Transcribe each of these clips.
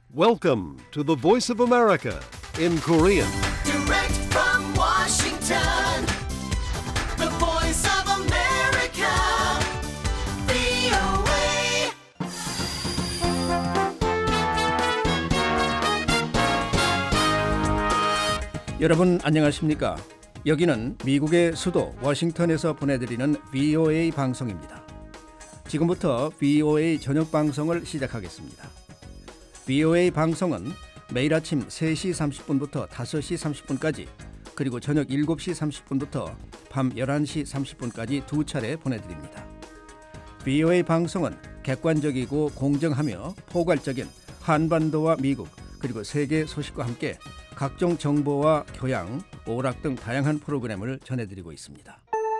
Welcome to the Voice of America in Korean. Direct from Washington, the Voice of America, VOA. 여러분 안녕하십니까? 여기는 미국의 수도 워싱턴에서 보내드리는 VOA 방송입니다. 지금부터 VOA 저녁 방송을 시작하겠습니다. VOA 방송은 매일 아침 3시 30분부터 5시 30분까지 그리고 저녁 7시 30분부터 밤 11시 30분까지 두 차례 보내드립니다. VOA 방송은 객관적이고 공정하며 포괄적인 한반도와 미국 그리고 세계 소식과 함께 각종 정보와 교양, 오락 등 다양한 프로그램을 전해드리고 있습니다.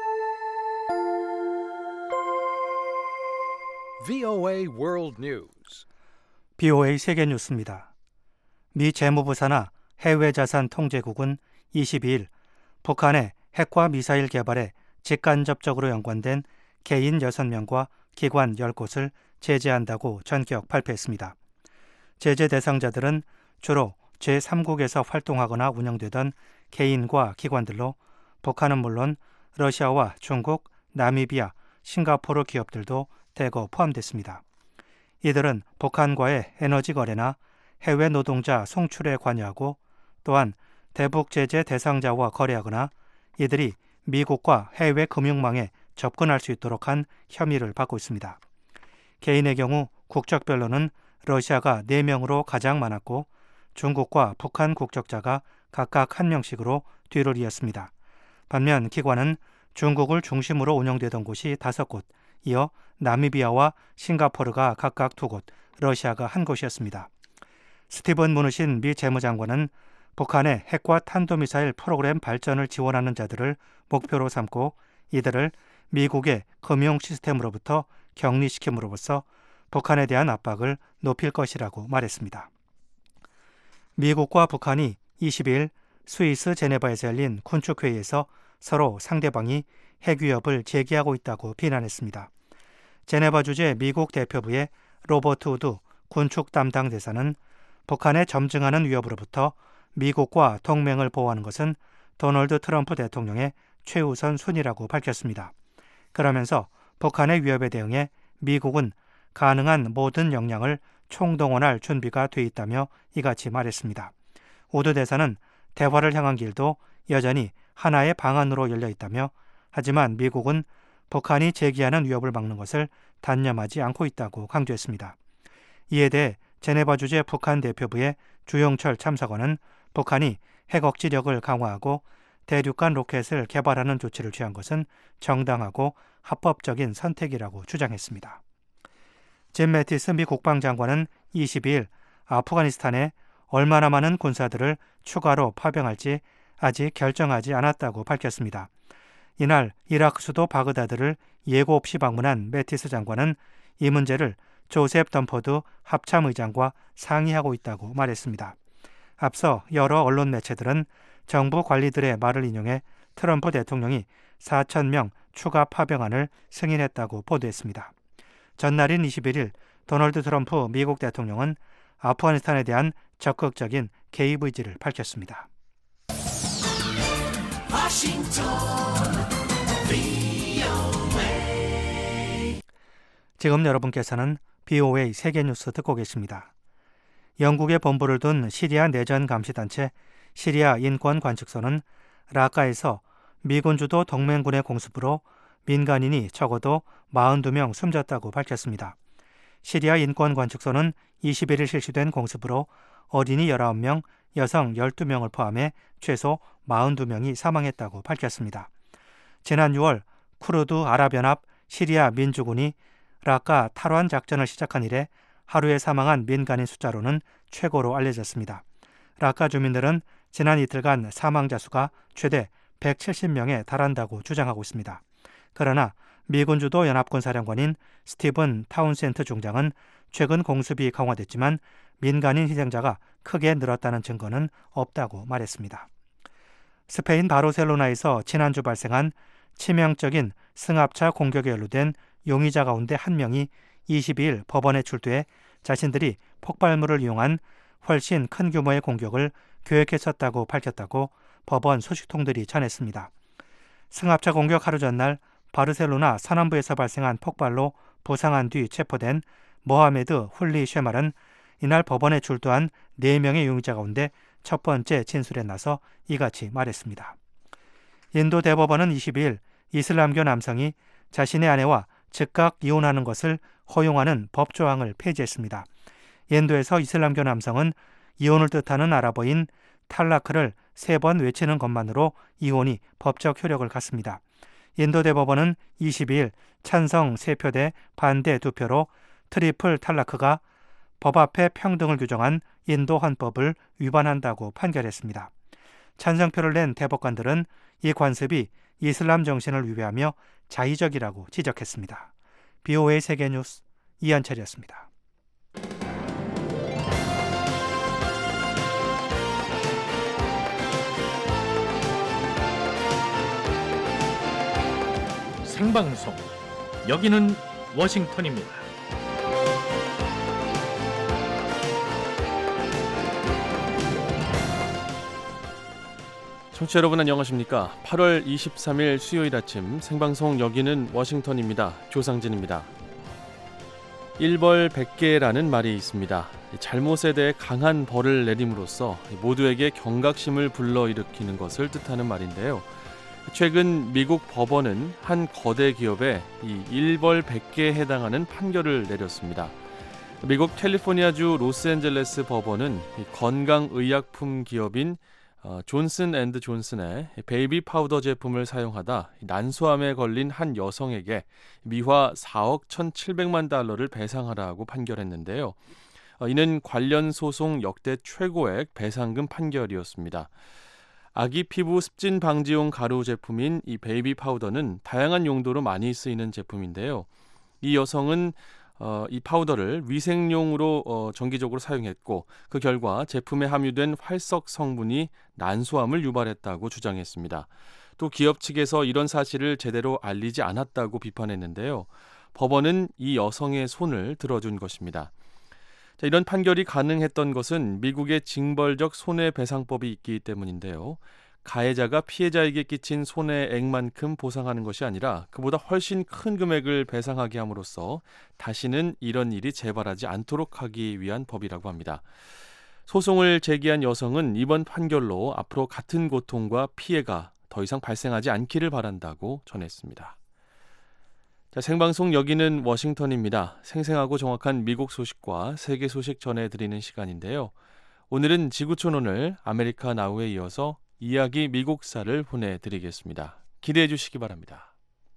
VOA World News. BOA 세계뉴스입니다. 미 재무부 산하 해외자산통제국은 22일 북한의 핵과 미사일 개발에 직간접적으로 연관된 개인 6명과 기관 10곳을 제재한다고 전격 발표했습니다. 제재 대상자들은 주로 제3국에서 활동하거나 운영되던 개인과 기관들로 북한은 물론 러시아와 중국, 나미비아, 싱가포르 기업들도 대거 포함됐습니다. 이들은 북한과의 에너지 거래나 해외 노동자 송출에 관여하고 또한 대북 제재 대상자와 거래하거나 이들이 미국과 해외 금융망에 접근할 수 있도록 한 혐의를 받고 있습니다. 개인의 경우 국적별로는 러시아가 4명으로 가장 많았고 중국과 북한 국적자가 각각 1명씩으로 뒤를 이었습니다. 반면 기관은 중국을 중심으로 운영되던 곳이 5곳, 이어 나미비아와 싱가포르가 각각 2곳, 러시아가 1곳이었습니다. 스티븐 무누신 미 재무장관은 북한의 핵과 탄도미사일 프로그램 발전을 지원하는 자들을 목표로 삼고 이들을 미국의 금융 시스템으로부터 격리시킴으로써 북한에 대한 압박을 높일 것이라고 말했습니다. 미국과 북한이 22일 스위스 제네바에서 열린 군축회의에서 서로 상대방이 핵위협을 제기하고 있다고 비난했습니다. 제네바 주재 미국 대표부의 로버트 우드 군축 담당 대사는 북한의 점증하는 위협으로부터 미국과 동맹을 보호하는 것은 도널드 트럼프 대통령의 최우선 순위라고 밝혔습니다. 그러면서 북한의 위협에 대응해 미국은 가능한 모든 역량을 총동원할 준비가 돼 있다며 이같이 말했습니다. 우드 대사는 대화를 향한 길도 여전히 하나의 방안으로 열려 있다며 하지만 미국은 북한이 제기하는 위협을 막는 것을 단념하지 않고 있다고 강조했습니다. 이에 대해 제네바 주재 북한 대표부의 주영철 참사관은 북한이 핵 억지력을 강화하고 대륙간 로켓을 개발하는 조치를 취한 것은 정당하고 합법적인 선택이라고 주장했습니다. 짐 매티스 미 국방장관은 22일 아프가니스탄에 얼마나 많은 군사들을 추가로 파병할지 아직 결정하지 않았다고 밝혔습니다. 이날 이라크 수도 바그다드를 예고 없이 방문한 매티스 장관은 이 문제를 조셉 덤포드 합참의장과 상의하고 있다고 말했습니다. 앞서 여러 언론 매체들은 정부 관리들의 말을 인용해 트럼프 대통령이 4,000명 추가 파병안을 승인했다고 보도했습니다. 전날인 21일 도널드 트럼프 미국 대통령은 아프가니스탄에 대한 적극적인 개입 의지를 밝혔습니다. 지금 여러분께서는 BOA 세계뉴스 듣고 계십니다. 영국에 본부를 둔 시리아 내전 감시단체 시리아 인권관측소는 라카에서 미군 주도 동맹군의 공습으로 민간인이 적어도 42명 숨졌다고 밝혔습니다. 시리아 인권관측소는 21일 실시된 공습으로 어린이 19명, 여성 12명을 포함해 최소 42명이 사망했다고 밝혔습니다. 지난 6월 쿠르드 아랍연합 시리아 민주군이 라카 탈환 작전을 시작한 이래 하루에 사망한 민간인 숫자로는 최고로 알려졌습니다. 라카 주민들은 지난 이틀간 사망자 수가 최대 170명에 달한다고 주장하고 있습니다. 그러나 미군 주도 연합군사령관인 스티븐 타운센트 중장은 최근 공습이 강화됐지만 민간인 희생자가 크게 늘었다는 증거는 없다고 말했습니다. 스페인 바르셀로나에서 지난주 발생한 치명적인 승합차 공격에 연루된 용의자 가운데 한 명이 22일 법원에 출두해 자신들이 폭발물을 이용한 훨씬 큰 규모의 공격을 계획했었다고 밝혔다고 법원 소식통들이 전했습니다. 승합차 공격 하루 전날 바르셀로나 서남부에서 발생한 폭발로 부상한 뒤 체포된 모하메드 훌리 쉐말은 이날 법원에 출두한 4명의 용의자 가운데 첫 번째 진술에 나서 이같이 말했습니다. 인도 대법원은 22일 이슬람교 남성이 자신의 아내와 즉각 이혼하는 것을 허용하는 법 조항을 폐지했습니다. 인도에서 이슬람교 남성은 이혼을 뜻하는 아랍어인 탈라크를 3번 외치는 것만으로 이혼이 법적 효력을 갖습니다. 인도 대법원은 22일 찬성 3표 대 반대 2표로 트리플 탈라크가 법 앞에 평등을 규정한 인도 헌법을 위반한다고 판결했습니다. 찬성표를 낸 대법관들은 이 관습이 이슬람 정신을 위배하며 자의적이라고 지적했습니다. BOA 세계뉴스 이한철이었습니다. 생방송 여기는 워싱턴입니다. 청취자 여러분 안녕하십니까? 8월 23일 수요일 아침 생방송 여기는 워싱턴입니다. 조상진입니다. 일벌백계라는 말이 있습니다. 잘못에 대해 강한 벌을 내림으로써 모두에게 경각심을 불러일으키는 것을 뜻하는 말인데요. 최근 미국 법원은 한 거대 기업에 이 일벌백계에 해당하는 판결을 내렸습니다. 미국 캘리포니아주 로스앤젤레스 법원은 건강의약품 기업인 존슨앤드존슨의 베이비 파우더 제품을 사용하다 난소암에 걸린 한 여성에게 미화 4억 1,700만 달러를 배상하라고 판결했는데요. 이는 관련 소송 역대 최고액 배상금 판결이었습니다. 아기 피부 습진 방지용 가루 제품인 이 베이비 파우더는 다양한 용도로 많이 쓰이는 제품인데요. 이 여성은 이 파우더를 위생용으로 정기적으로 사용했고 그 결과 제품에 함유된 활석 성분이 난소암을 유발했다고 주장했습니다. 또 기업 측에서 이런 사실을 제대로 알리지 않았다고 비판했는데요. 법원은 이 여성의 손을 들어준 것입니다. 이런 판결이 가능했던 것은 미국의 징벌적 손해배상법이 있기 때문인데요. 가해자가 피해자에게 끼친 손해액만큼 보상하는 것이 아니라 그보다 훨씬 큰 금액을 배상하게 함으로써 다시는 이런 일이 재발하지 않도록 하기 위한 법이라고 합니다. 소송을 제기한 여성은 이번 판결로 앞으로 같은 고통과 피해가 더 이상 발생하지 않기를 바란다고 전했습니다. 자, 생방송 여기는 워싱턴입니다. 생생하고 정확한 미국 소식과 세계 소식 전해드리는 시간인데요. 오늘은 지구촌 오늘 아메리카 나우에 이어서 이야기 미국사를 보내드리겠습니다. 기대해 주시기 바랍니다.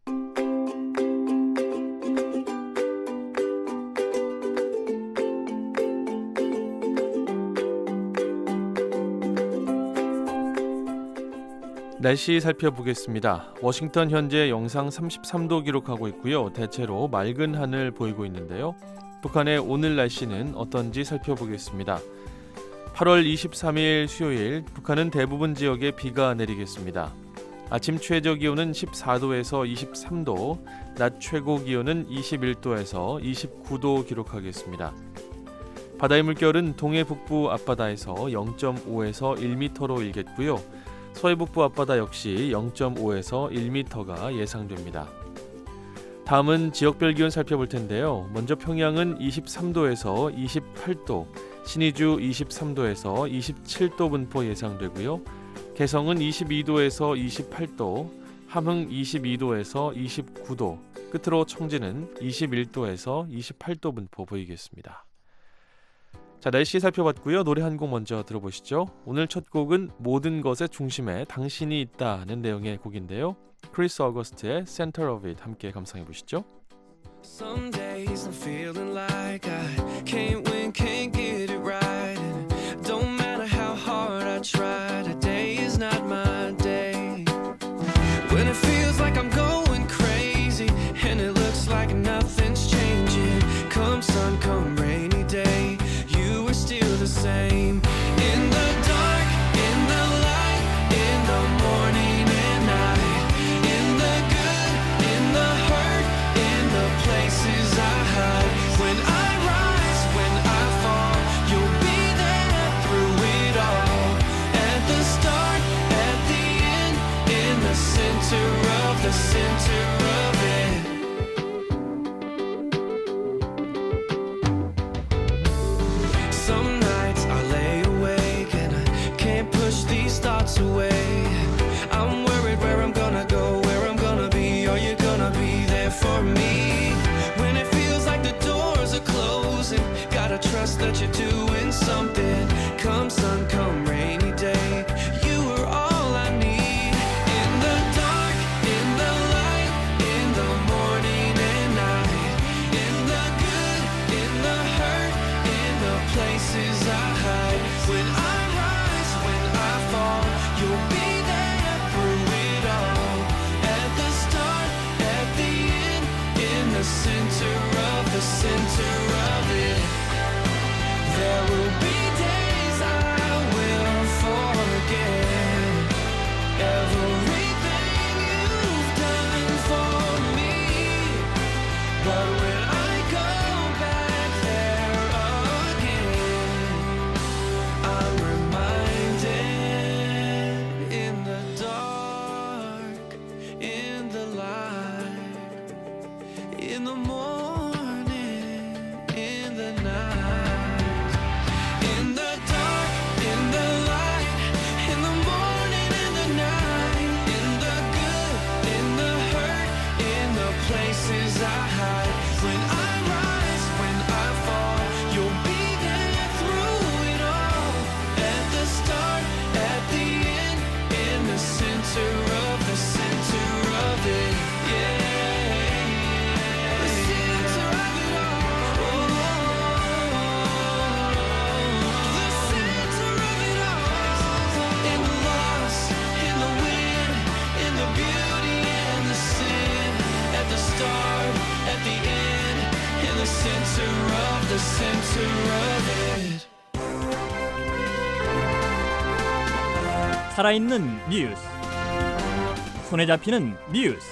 날씨 살펴보겠습니다. 워싱턴 현재 영상 33도 기록하고 있고요. 대체로 맑은 하늘 보이고 있는데요. 북한의 오늘 날씨는 어떤지 살펴보겠습니다. 8월 23일 수요일 북한은 대부분 지역에 비가 내리겠습니다. 아침 최저 기온은 14도에서 23도, 낮 최고 기온은 21도에서 29도 기록하겠습니다. 바다의 물결은 동해 북부 앞바다에서 0.5에서 1m로 일겠고요. 서해 북부 앞바다 역시 0.5에서 1m가 예상됩니다. 다음은 지역별 기온 살펴볼 텐데요. 먼저 평양은 23도에서 28도, 신의주 23도에서 27도 분포 예상되고요. 개성은 22도에서 28도, 함흥 22도에서 29도, 끝으로 청진은 21도에서 28도 분포 보이겠습니다. 자, 날씨 살펴봤고요. 노래 한 곡 먼저 들어보시죠. 오늘 첫 곡은 모든 것의 중심에 당신이 있다는 내용의 곡인데요. 크리스 어거스트의 Center of It 함께 감상해 보시죠. Some days I'm feeling like I can't win, can't get it right. And don't matter how hard I try, today is not my day. When it feels like I'm going crazy and it looks like nothing's changing. Come sun, come rainy day, you are still the same. In the dark, in the light, in the morning and night. In the good, in the hurt, in the places I hide. When I rise, when I fall, you'll be there 살아있는 뉴스, 손에 잡히는 뉴스,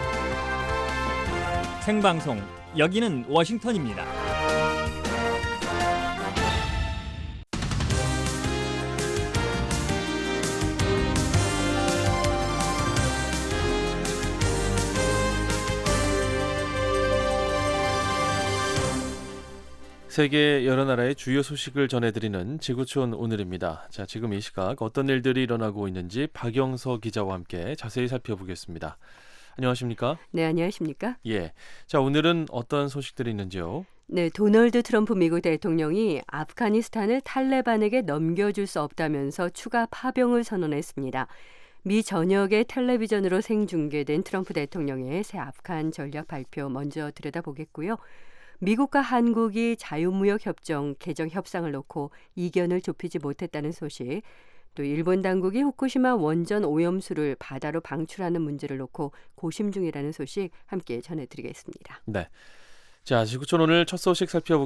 생방송 여기는 워싱턴입니다. 세계 여러 나라의 주요 소식을 전해드리는 지구촌 오늘입니다. 자, 지금 이 시각 어떤 일들이 일어나고 있는지 박영서 기자와 함께 자세히 살펴보겠습니다. 안녕하십니까? 네, 안녕하십니까? 예. 자, 오늘은 어떤 소식들이 있는지요? 네, 도널드 트럼프 미국 대통령이 아프가니스탄을 탈레반에게 넘겨줄 수 없다면서 추가 파병을 선언했습니다. 미 전역의 텔레비전으로 생중계된 트럼프 대통령의 새 아프간 전략 발표 먼저 들여다보겠고요. 미국과 한국이 자유무역협정 개정 협상을 놓고 이견을 좁히지 못했다는 소식, 또 일본 당국이 후쿠시마 원전 오염수를 바다로 방출하는 문제를 놓고 고심 중이라는 소식 함께 전해드리겠습니다. 네. 자, 지구촌 오늘 첫 소식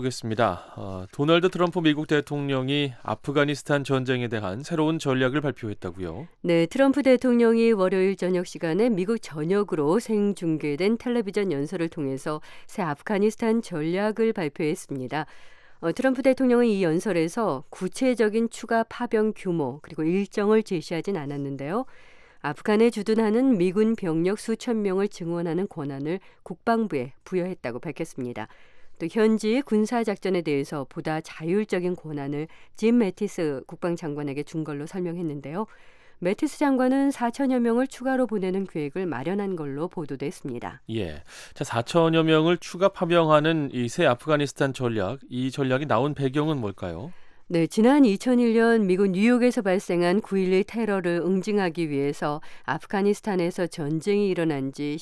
살펴보겠습니다. 도널드 트럼프 미국 대통령이 아프가니스탄 전쟁에 대한 새로운 전략을 발표했다고요? 네, 트럼프 대통령이 월요일 저녁 시간에 미국 전역으로 생중계된 텔레비전 연설을 통해서 새 아프가니스탄 전략을 발표했습니다. 트럼프 대통령은 이 연설에서 구체적인 추가 파병 규모 그리고 일정을 제시하진 않았는데요. 아프간에 주둔하는 미군 병력 수천 명을 증원하는 권한을 국방부에 부여했다고 밝혔습니다. 또 현지 군사작전에 대해서 보다 자율적인 권한을 짐 매티스 국방장관에게 준 걸로 설명했는데요. 매티스 장관은 4천여 명을 추가로 보내는 계획을 마련한 걸로 보도됐습니다. 예. 자, 4천여 명을 추가 파병하는 이 새 아프가니스탄 전략, 이 전략이 나온 배경은 뭘까요? 네, 지난 2001년 미국 뉴욕에서 발생한 9.11 테러를 응징하기 위해서 아프가니스탄에서 전쟁이 일어난 지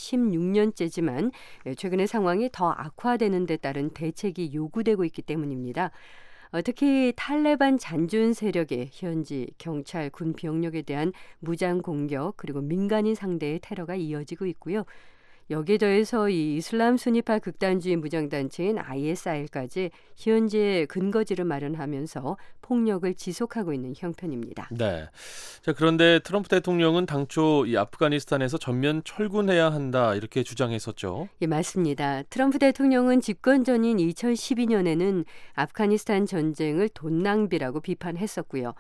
16년째지만 최근에 상황이 더 악화되는 데 따른 대책이 요구되고 있기 때문입니다. 특히 탈레반 잔존 세력의 현지 경찰, 군 병력에 대한 무장 공격 그리고 민간인 상대의 테러가 이어지고 있고요. 여기에 더해서 이 이슬람 순위파 극단주의 무장단체인 ISIL까지 현재 근거지를 마련하면서 폭력을 지속하고 있는 형편입니다. 네. 자, 그런데 트럼프 대통령은 당초 이 아프가니스탄에서 전면 철군해야 한다 이렇게 주장했었죠. 예, 맞습니다. 트럼프 대통령은 집권 전인 2012년에는 아프가니스탄 전쟁을 돈 낭비라고 비판했었고요.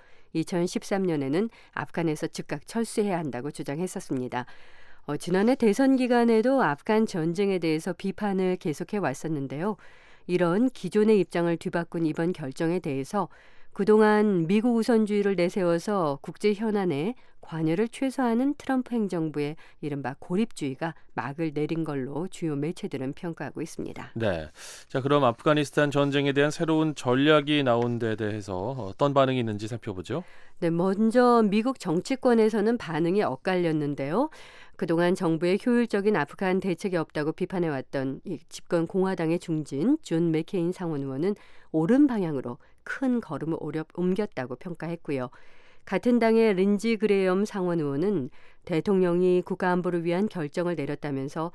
2013년에는 아프간에서 즉각 철수해야 한다고 주장했었습니다. 지난해 대선 기간에도 아프간 전쟁에 대해서 비판을 계속해 왔었는데요. 이런 기존의 입장을 뒤바꾼 이번 결정에 대해서 그동안 미국 우선주의를 내세워서 국제 현안에 관여를 최소화하는 트럼프 행정부의 이른바 고립주의가 막을 내린 걸로 주요 매체들은 평가하고 있습니다. 네. 자, 그럼 아프가니스탄 전쟁에 대한 새로운 전략이 나온 데 대해서 어떤 반응이 있는지 살펴보죠. 네, 먼저 미국 정치권에서는 반응이 엇갈렸는데요. 그동안 정부의 효율적인 아프간 대책이 없다고 비판해왔던 이 집권 공화당의 중진 존 맥케인 상원 의원은 옳은 방향으로 큰 걸음을 옮겼다고 평가했고요. 같은 당의 린지 그레엄 상원 의원은 대통령이 국가안보를 위한 결정을 내렸다면서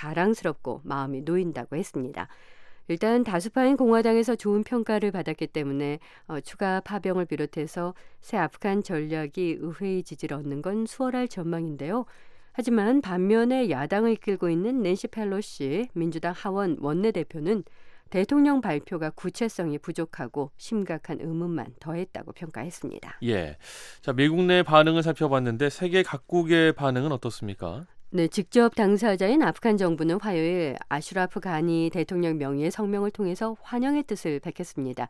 자랑스럽고 마음이 놓인다고 했습니다. 일단 다수파인 공화당에서 좋은 평가를 받았기 때문에 추가 파병을 비롯해서 새 아프간 전략이 의회의 지지를 얻는 건 수월할 전망인데요. 하지만 반면에 야당을 이끌고 있는 낸시 펠로시 민주당 하원 원내대표는 대통령 발표가 구체성이 부족하고 심각한 의문만 더했다고 평가했습니다. 예. 자, 미국 내 반응을 살펴봤는데 세계 각국의 반응은 어떻습니까? 네, 직접 당사자인 아프간 정부는 화요일 아슈라프 가니 대통령 명의의 성명을 통해서 환영의 뜻을 밝혔습니다.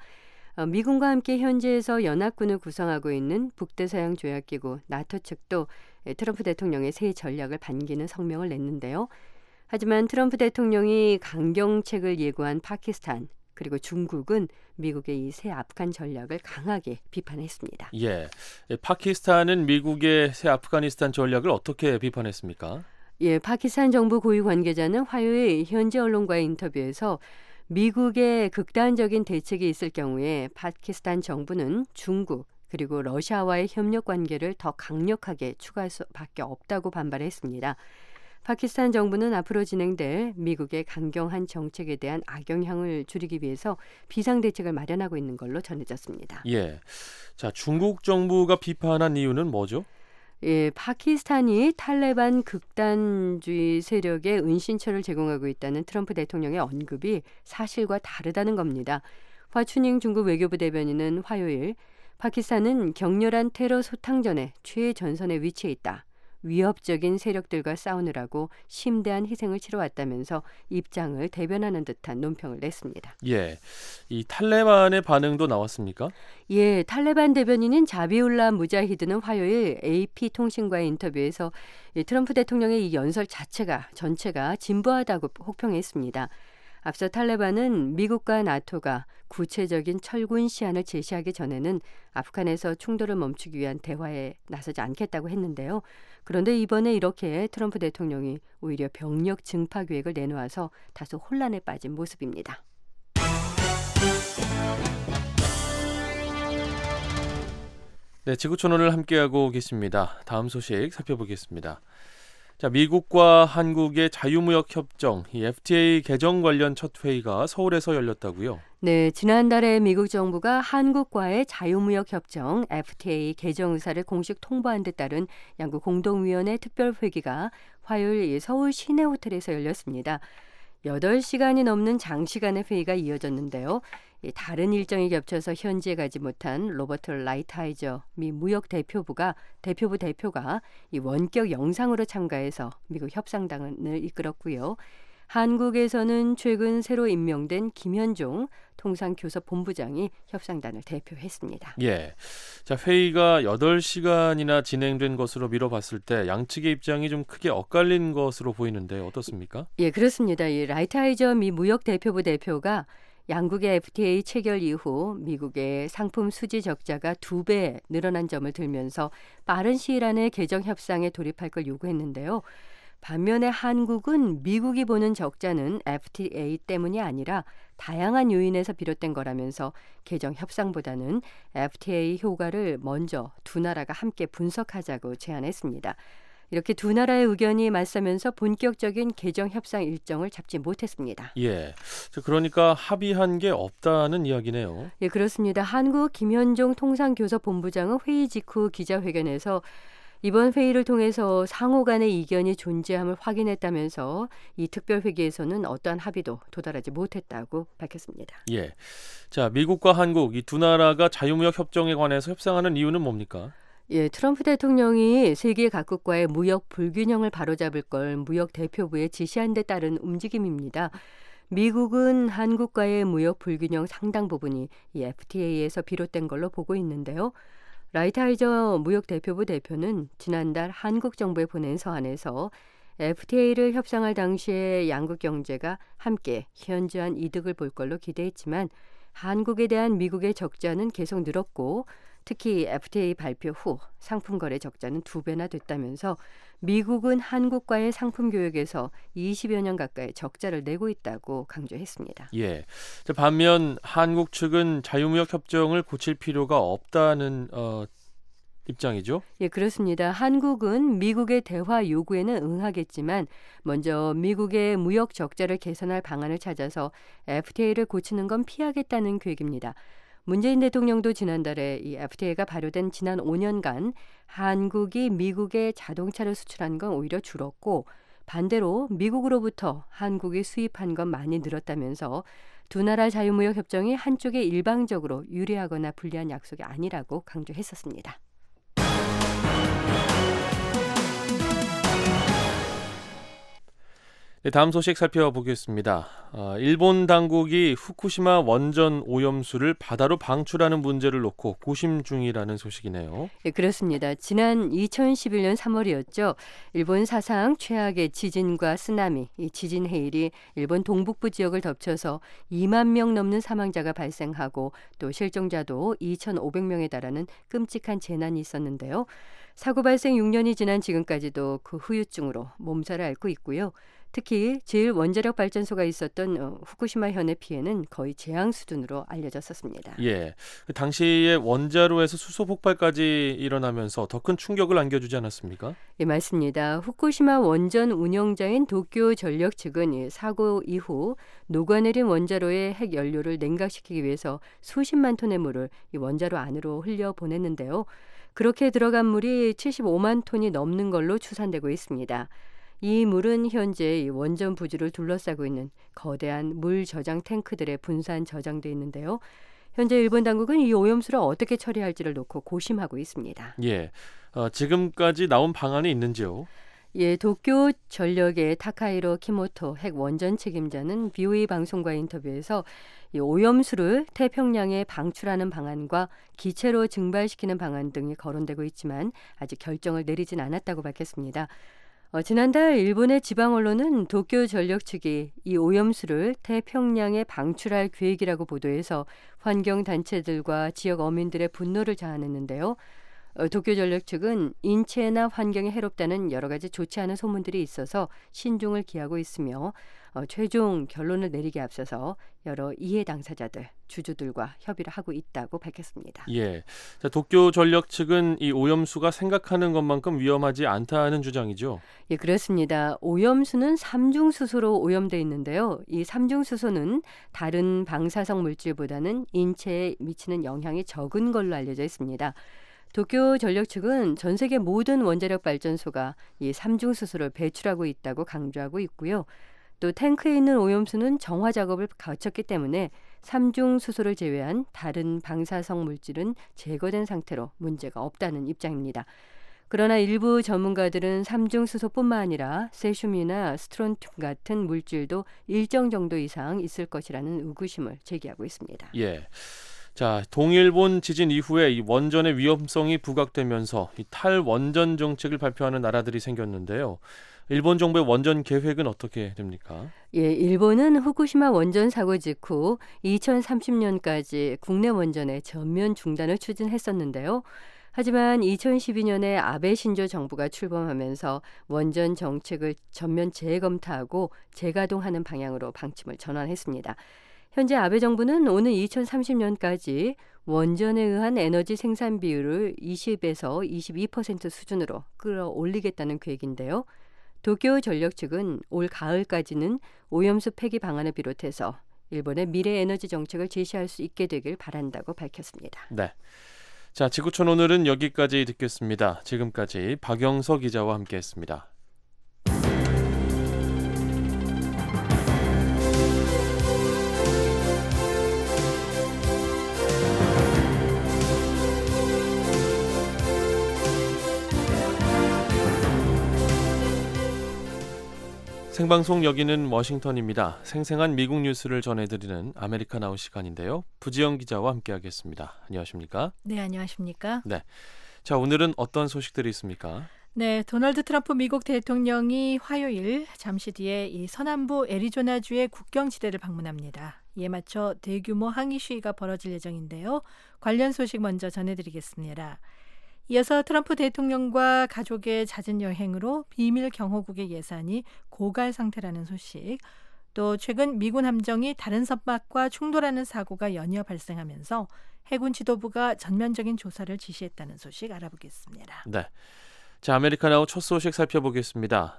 미군과 함께 현지에서 연합군을 구성하고 있는 북대서양 조약기구 나토 측도 트럼프 대통령의 새 전략을 반기는 성명을 냈는데요. 하지만 트럼프 대통령이 강경책을 예고한 파키스탄 그리고 중국은 미국의 이 새 아프간 전략을 강하게 비판했습니다. 예, 파키스탄은 미국의 새 아프가니스탄 전략을 어떻게 비판했습니까? 예, 파키스탄 정부 고위 관계자는 화요일 현지 언론과의 인터뷰에서 미국의 극단적인 대책이 있을 경우에 파키스탄 정부는 중국 그리고 러시아와의 협력 관계를 더 강력하게 추가할 수밖에 없다고 반발했습니다. 파키스탄 정부는 앞으로 진행될 미국의 강경한 정책에 대한 악영향을 줄이기 위해서 비상대책을 마련하고 있는 걸로 전해졌습니다. 예, 자, 중국 정부가 비판한 이유는 뭐죠? 예, 파키스탄이 탈레반 극단주의 세력에 은신처를 제공하고 있다는 트럼프 대통령의 언급이 사실과 다르다는 겁니다. 화춘잉 중국 외교부 대변인은 화요일 파키스탄은 격렬한 테러 소탕전의 최전선에 위치해 있다. 위협적인 세력들과 싸우느라고 심대한 희생을 치러왔다면서 입장을 대변하는 듯한 논평을 냈습니다. 예, 이 탈레반의 반응도 나왔습니까? 예, 탈레반 대변인인 자비울라 무자히드는 화요일 AP 통신과의 인터뷰에서 트럼프 대통령의 이 연설 전체가 진부하다고 혹평했습니다. 앞서 탈레반은 미국과 나토가 구체적인 철군 시한을 제시하기 전에는 아프간에서 충돌을 멈추기 위한 대화에 나서지 않겠다고 했는데요. 그런데 이번에 이렇게 트럼프 대통령이 오히려 병력 증파 계획을 내놓아서 다소 혼란에 빠진 모습입니다. 네, 지구촌오늘 함께하고 계십니다. 다음 소식 살펴보겠습니다. 자, 미국과 한국의 자유무역 협정, 이 FTA 개정 관련 첫 회의가 서울에서 열렸다고요? 네, 지난달에 미국 정부가 한국과의 자유무역 협정 FTA 개정 의사를 공식 통보한 데 따른 양국 공동위원회 특별회기가 화요일 서울 시내 호텔에서 열렸습니다. 8시간이 넘는 장시간의 회의가 이어졌는데요. 다른 일정이 겹쳐서 현지에 가지 못한 로버트 라이트하이저 미 무역 대표부 대표가 이 원격 영상으로 참가해서 미국 협상단을 이끌었고요. 한국에서는 최근 새로 임명된 김현종 통상교섭본부장이 협상단을 대표했습니다. 예, 자, 회의가 8시간이나 진행된 것으로 미뤄봤을 때 양측의 입장이 좀 크게 엇갈린 것으로 보이는데 어떻습니까? 예, 그렇습니다. 이 라이트하이저 미 무역 대표부 대표가 양국의 FTA 체결 이후 미국의 상품 수지 적자가 2배 늘어난 점을 들면서 빠른 시일 안에 개정 협상에 돌입할 걸 요구했는데요. 반면에 한국은 미국이 보는 적자는 FTA 때문이 아니라 다양한 요인에서 비롯된 거라면서 개정 협상보다는 FTA 효과를 먼저 두 나라가 함께 분석하자고 제안했습니다. 이렇게 두 나라의 의견이 맞서면서 본격적인 개정 협상 일정을 잡지 못했습니다. 예, 그러니까 합의한 게 없다는 이야기네요. 예, 그렇습니다. 한국 김현종 통상교섭본부장은 회의 직후 기자회견에서 이번 회의를 통해서 상호 간의 이견이 존재함을 확인했다면서 이 특별회기에서는 어떠한 합의도 도달하지 못했다고 밝혔습니다. 예, 자, 미국과 한국 이 두 나라가 자유무역 협정에 관해서 협상하는 이유는 뭡니까? 예, 트럼프 대통령이 세계 각국과의 무역 불균형을 바로잡을 걸 무역 대표부에 지시한 데 따른 움직임입니다. 미국은 한국과의 무역 불균형 상당 부분이 이 FTA에서 비롯된 걸로 보고 있는데요. 라이트하이저 무역 대표부 대표는 지난달 한국 정부에 보낸 서한에서 FTA를 협상할 당시에 양국 경제가 함께 현저한 이득을 볼 걸로 기대했지만 한국에 대한 미국의 적자는 계속 늘었고 특히 FTA 발표 후 상품 거래 적자는 2배나 됐다면서 미국은 한국과의 상품 교역에서 20여 년 가까이 적자를 내고 있다고 강조했습니다. 예. 반면 한국 측은 자유무역 협정을 고칠 필요가 없다는 입장이죠? 예, 그렇습니다. 한국은 미국의 대화 요구에는 응하겠지만 먼저 미국의 무역 적자를 개선할 방안을 찾아서 FTA를 고치는 건 피하겠다는 계획입니다. 문재인 대통령도 지난달에 이 FTA가 발효된 지난 5년간 한국이 미국에 자동차를 수출한 건 오히려 줄었고 반대로 미국으로부터 한국이 수입한 건 많이 늘었다면서 두 나라 자유무역 협정이 한쪽에 일방적으로 유리하거나 불리한 약속이 아니라고 강조했었습니다. 네, 다음 소식 살펴보겠습니다. 일본 당국이 후쿠시마 원전 오염수를 바다로 방출하는 문제를 놓고 고심 중이라는 소식이네요. 네, 그렇습니다. 지난 2011년 3월이었죠. 일본 사상 최악의 지진과 쓰나미, 이 지진 해일이 일본 동북부 지역을 덮쳐서 2만 명 넘는 사망자가 발생하고 또 실종자도 2,500명에 달하는 끔찍한 재난이 있었는데요. 사고 발생 6년이 지난 지금까지도 그 후유증으로 몸살을 앓고 있고요. 특히 제1원자력 발전소가 있었던 후쿠시마 현의 피해는 거의 재앙 수준으로 알려졌었습니다. 예, 그 당시에 원자로에서 수소 폭발까지 일어나면서 더 큰 충격을 안겨주지 않았습니까? 예, 맞습니다. 후쿠시마 원전 운영자인 도쿄 전력 측은 사고 이후 녹아내린 원자로의 핵 연료를 냉각시키기 위해서 수십만 톤의 물을 이 원자로 안으로 흘려보냈는데요. 그렇게 들어간 물이 75만 톤이 넘는 걸로 추산되고 있습니다. 이 물은 현재 원전 부지를 둘러싸고 있는 거대한 물 저장 탱크들에 분산 저장돼 있는데요. 현재 일본 당국은 이 오염수를 어떻게 처리할지를 놓고 고심하고 있습니다. 예, 지금까지 나온 방안이 있는지요? 예, 도쿄 전력의 타카히로 키모토 핵 원전 책임자는 BOE 방송과 인터뷰에서 이 오염수를 태평양에 방출하는 방안과 기체로 증발시키는 방안 등이 거론되고 있지만 아직 결정을 내리진 않았다고 밝혔습니다. 지난달 일본의 지방 언론은 도쿄 전력 측이 이 오염수를 태평양에 방출할 계획이라고 보도해서 환경단체들과 지역 어민들의 분노를 자아냈는데요. 도쿄 전력 측은 인체나 환경에 해롭다는 여러 가지 좋지 않은 소문들이 있어서 신중을 기하고 있으며 최종 결론을 내리기 앞서서 여러 이해 당사자들, 주주들과 협의를 하고 있다고 밝혔습니다. 예, 자, 도쿄 전력 측은 이 오염수가 생각하는 것만큼 위험하지 않다는 주장이죠. 예, 그렇습니다. 오염수는 삼중수소로 오염돼 있는데요. 이 삼중수소는 다른 방사성 물질보다는 인체에 미치는 영향이 적은 걸로 알려져 있습니다. 도쿄 전력 측은 전 세계 모든 원자력 발전소가 이 삼중수소를 배출하고 있다고 강조하고 있고요. 또 탱크에 있는 오염수는 정화 작업을 거쳤기 때문에 삼중수소를 제외한 다른 방사성 물질은 제거된 상태로 문제가 없다는 입장입니다. 그러나 일부 전문가들은 삼중수소뿐만 아니라 세슘이나 스트론튬 같은 물질도 일정 정도 이상 있을 것이라는 의구심을 제기하고 있습니다. 예. 자, 동일본 지진 이후에 이 원전의 위험성이 부각되면서 이 탈원전 정책을 발표하는 나라들이 생겼는데요. 일본 정부의 원전 계획은 어떻게 됩니까? 예, 일본은 후쿠시마 원전 사고 직후 2030년까지 국내 원전의 전면 중단을 추진했었는데요. 하지만 2012년에 아베 신조 정부가 출범하면서 원전 정책을 전면 재검토하고 재가동하는 방향으로 방침을 전환했습니다. 현재 아베 정부는 오는 2030년까지 원전에 의한 에너지 생산 비율을 20에서 22% 수준으로 끌어올리겠다는 계획인데요. 도쿄 전력 측은 올 가을까지는 오염수 폐기 방안을 비롯해서 일본의 미래 에너지 정책을 제시할 수 있게 되길 바란다고 밝혔습니다. 네. 자, 지구촌 오늘은 여기까지 듣겠습니다. 지금까지 박영서 기자와 함께했습니다. 생방송 여기는 워싱턴입니다. 생생한 미국 뉴스를 전해드리는 아메리카나우 시간인데요. 부지영 기자와 함께하겠습니다. 안녕하십니까? 네, 안녕하십니까? 네. 자, 오늘은 어떤 소식들이 있습니까? 네, 도널드 트럼프 미국 대통령이 화요일 잠시 뒤에 이 서남부 애리조나주의 국경지대를 방문합니다. 이에 맞춰 대규모 항의 시위가 벌어질 예정인데요. 관련 소식 먼저 전해드리겠습니다. 이어서 트럼프 대통령과 가족의 잦은 여행으로 비밀 경호국의 예산이 고갈 상태라는 소식, 또 최근 미군 함정이 다른 선박과 충돌하는 사고가 연이어 발생하면서 해군 지도부가 전면적인 조사를 지시했다는 소식 알아보겠습니다. 네. 자, 아메리카나우 첫 소식 살펴보겠습니다.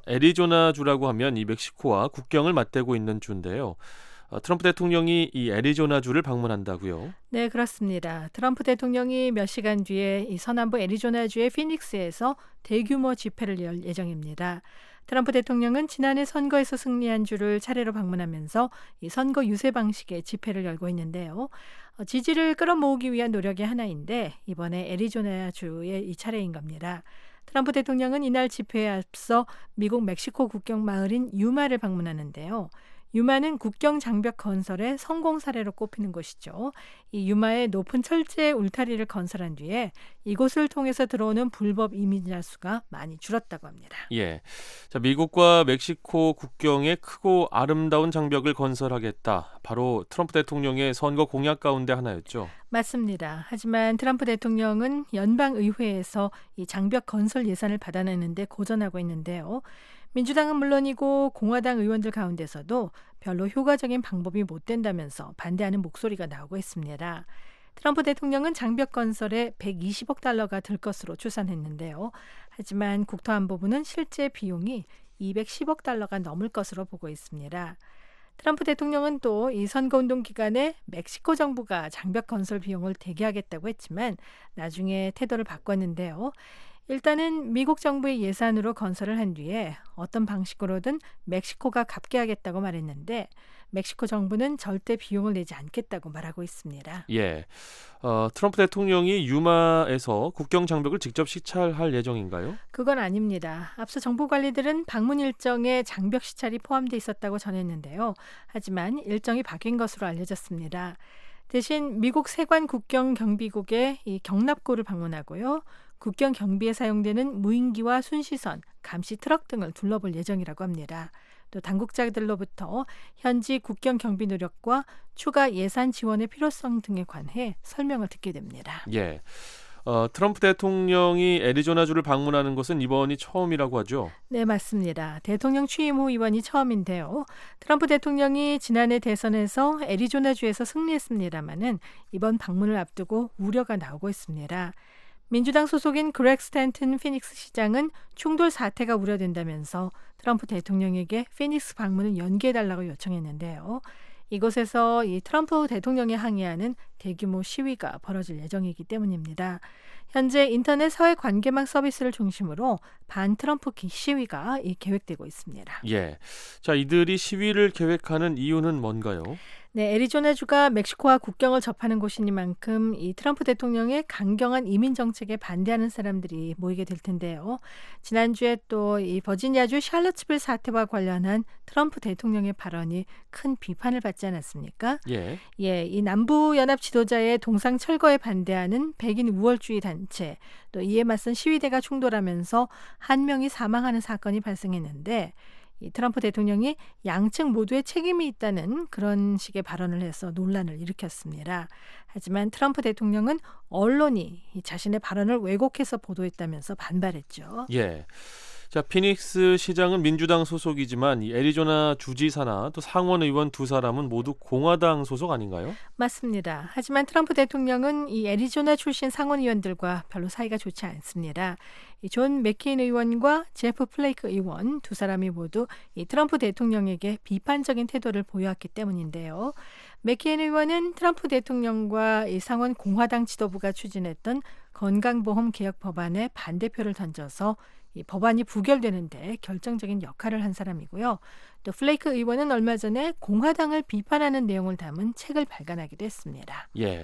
애리조나주라고 하면 이 멕시코와 국경을 맞대고 있는 주인데요. 트럼프 대통령이 이 애리조나주를 방문한다고요? 네, 그렇습니다. 트럼프 대통령이 몇 시간 뒤에 이 서남부 애리조나주의 피닉스에서 대규모 집회를 열 예정입니다. 트럼프 대통령은 지난해 선거에서 승리한 주를 차례로 방문하면서 이 선거 유세 방식의 집회를 열고 있는데요. 지지를 끌어모으기 위한 노력의 하나인데 이번에 애리조나주의 이 차례인 겁니다. 트럼프 대통령은 이날 집회에 앞서 미국 멕시코 국경 마을인 유마를 방문하는데요. 유마는 국경 장벽 건설의 성공 사례로 꼽히는 곳이죠. 이 유마에 높은 철제 울타리를 건설한 뒤에 이곳을 통해서 들어오는 불법 이민자 수가 많이 줄었다고 합니다. 예, 자, 미국과 멕시코 국경에 크고 아름다운 장벽을 건설하겠다. 바로 트럼프 대통령의 선거 공약 가운데 하나였죠. 맞습니다. 하지만 트럼프 대통령은 연방의회에서 이 장벽 건설 예산을 받아내는데 고전하고 있는데요. 민주당은 물론이고 공화당 의원들 가운데서도 별로 효과적인 방법이 못 된다면서 반대하는 목소리가 나오고 있습니다. 트럼프 대통령은 장벽 건설에 120억 달러가 들 것으로 추산했는데요. 하지만 국토안보부는 실제 비용이 210억 달러가 넘을 것으로 보고 있습니다. 트럼프 대통령은 또 이 선거운동 기간에 멕시코 정부가 장벽 건설 비용을 대기하겠다고 했지만 나중에 태도를 바꿨는데요. 일단은 미국 정부의 예산으로 건설을 한 뒤에 어떤 방식으로든 멕시코가 갚게 하겠다고 말했는데 멕시코 정부는 절대 비용을 내지 않겠다고 말하고 있습니다. 예, 트럼프 대통령이 유마에서 국경 장벽을 직접 시찰할 예정인가요? 그건 아닙니다. 앞서 정부 관리들은 방문 일정에 장벽 시찰이 포함돼 있었다고 전했는데요. 하지만 일정이 바뀐 것으로 알려졌습니다. 대신 미국 세관 국경 경비국의 이 경납고를 방문하고요. 국경 경비에 사용되는 무인기와 순시선, 감시 트럭 등을 둘러볼 예정이라고 합니다. 또 당국자들로부터 현지 국경 경비 노력과 추가 예산 지원의 필요성 등에 관해 설명을 듣게 됩니다. 예, 트럼프 대통령이 애리조나주를 방문하는 것은 이번이 처음이라고 하죠? 네, 맞습니다. 대통령 취임 후 이번이 처음인데요. 트럼프 대통령이 지난해 대선에서 애리조나주에서 승리했습니다마는 이번 방문을 앞두고 우려가 나오고 있습니다. 민주당 소속인 그렉 스탠튼 피닉스 시장은 충돌 사태가 우려된다면서 트럼프 대통령에게 피닉스 방문을 연기해달라고 요청했는데요. 이곳에서 이 트럼프 대통령에 항의하는 대규모 시위가 벌어질 예정이기 때문입니다. 현재 인터넷 사회관계망 서비스를 중심으로 반트럼프 시위가 계획되고 있습니다. 예, 자, 이들이 시위를 계획하는 이유는 뭔가요? 네, 애리조나주가 멕시코와 국경을 접하는 곳이니만큼 이 트럼프 대통령의 강경한 이민 정책에 반대하는 사람들이 모이게 될 텐데요. 지난주에 또 이 버지니아주 샬럿츠빌 사태와 관련한 트럼프 대통령의 발언이 큰 비판을 받지 않았습니까? 예, 이 남부 연합 지도자의 동상 철거에 반대하는 백인 우월주의 단체, 또 이에 맞선 시위대가 충돌하면서 한 명이 사망하는 사건이 발생했는데. 이 트럼프 대통령이 양측 모두의 책임이 있다는 그런 식의 발언을 해서 논란을 일으켰습니다. 하지만 트럼프 대통령은 언론이 자신의 발언을 왜곡해서 보도했다면서 반발했죠. 예. 자, 피닉스 시장은 민주당 소속이지만 이 애리조나 주지사나 또 상원 의원 두 사람은 모두 공화당 소속 아닌가요? 맞습니다. 하지만 트럼프 대통령은 이 애리조나 출신 상원 의원들과 별로 사이가 좋지 않습니다. 이 존 맥케인 의원과 제프 플레이크 의원 두 사람이 모두 이 트럼프 대통령에게 비판적인 태도를 보여왔기 때문인데요. 맥케인 의원은 트럼프 대통령과 이 상원 공화당 지도부가 추진했던 건강보험 개혁 법안에 반대표를 던져서 이 법안이 부결되는데 결정적인 역할을 한 사람이고요. 또 플레이크 의원은 얼마 전에 공화당을 비판하는 내용을 담은 책을 발간하기도 했습니다. 예.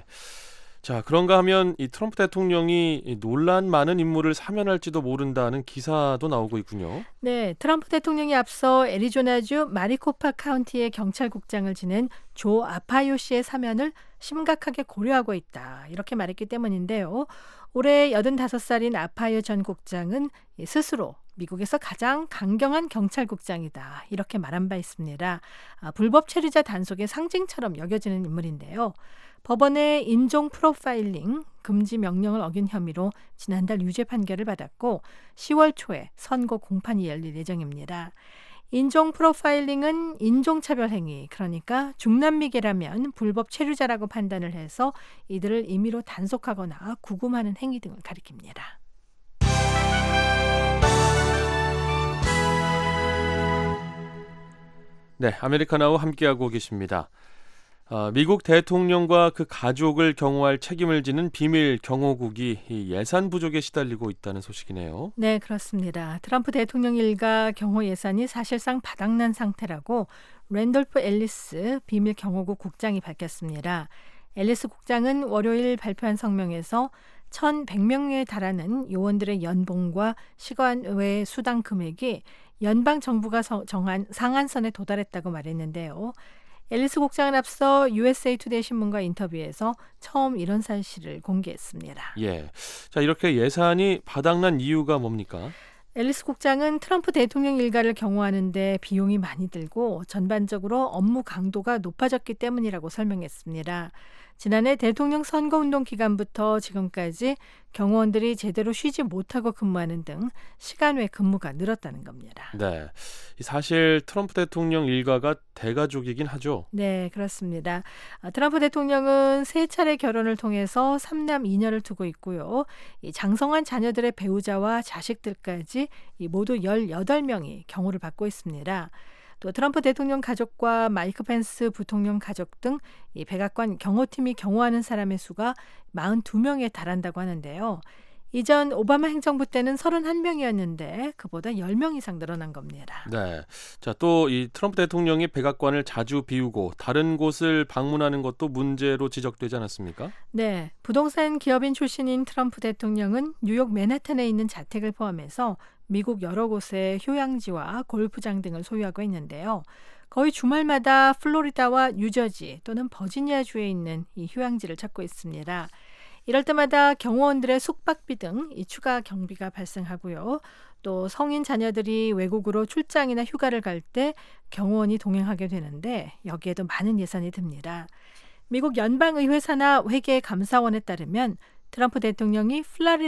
자, 그런가 하면 이 트럼프 대통령이 논란 많은 인물을 사면할지도 모른다는 기사도 나오고 있군요. 네, 트럼프 대통령이 앞서 애리조나주 마리코파 카운티의 경찰국장을 지낸 조 아파요 씨의 사면을 심각하게 고려하고 있다. 이렇게 말했기 때문인데요. 올해 85살인 아파요 전 국장은 스스로 미국에서 가장 강경한 경찰국장이다. 이렇게 말한 바 있습니다. 불법 체류자 단속의 상징처럼 여겨지는 인물인데요. 법원의 인종 프로파일링 금지 명령을 어긴 혐의로 지난달 유죄 판결을 받았고 10월 초에 선고 공판이 열릴 예정입니다. 인종 프로파일링은 인종차별 행위, 그러니까 중남미계라면 불법 체류자라고 판단을 해서 이들을 임의로 단속하거나 구금하는 행위 등을 가리킵니다. 네, 아메리카나와 함께하고 계십니다. 미국 대통령과 그 가족을 경호할 책임을 지는 비밀 경호국이 예산 부족에 시달리고 있다는 소식이네요. 네, 그렇습니다. 트럼프 대통령 일가 경호 예산이 사실상 바닥난 상태라고 랜돌프 앨리스 비밀 경호국 국장이 밝혔습니다. 앨리스 국장은 월요일 발표한 성명에서 1,100명에 달하는 요원들의 연봉과 시간 외 수당 금액이 연방 정부가 정한 상한선에 도달했다고 말했는데요. 앨리스 국장은 앞서 USA 투데이 신문과 인터뷰에서 처음 이런 사실을 공개했습니다. 예, 자, 이렇게 예산이 바닥난 이유가 뭡니까? 앨리스 국장은 트럼프 대통령 일가를 경호하는데 비용이 많이 들고 전반적으로 업무 강도가 높아졌기 때문이라고 설명했습니다. 지난해 대통령 선거운동 기간부터 지금까지 경호원들이 제대로 쉬지 못하고 근무하는 등 시간 외 근무가 늘었다는 겁니다. 네, 사실 트럼프 대통령 일가가 대가족이긴 하죠. 네, 그렇습니다. 트럼프 대통령은 세 차례 결혼을 통해서 3남 2녀를 두고 있고요. 이 장성한 자녀들의 배우자와 자식들까지 모두 18명이 경호를 받고 있습니다. 또 트럼프 대통령 가족과 마이크 펜스 부통령 가족 등 이 백악관 경호팀이 경호하는 사람의 수가 42명에 달한다고 하는데요. 이전 오바마 행정부 때는 31명이었는데 그보다 10명 이상 늘어난 겁니다. 네. 자, 또 이 트럼프 대통령이 백악관을 자주 비우고 다른 곳을 방문하는 것도 문제로 지적되지 않았습니까? 네. 부동산 기업인 출신인 트럼프 대통령은 뉴욕 맨하탄에 있는 자택을 포함해서 미국 여러 곳의 휴양지와 골프장 등을 소유하고 있는데요. 거의 주말마다 플로리다와 뉴저지 또는 버지니아주에 있는 이 휴양지를 찾고 있습니다. 이럴 때마다 경호원들의 숙박비 등 이 추가 경비가 발생하고요. 또 성인 자녀들이 외국으로 출장이나 휴가를 갈 때 경호원이 동행하게 되는데 여기에도 많은 예산이 듭니다. 미국 연방의회 산하 회계 감사원에 따르면 트럼프 대통령이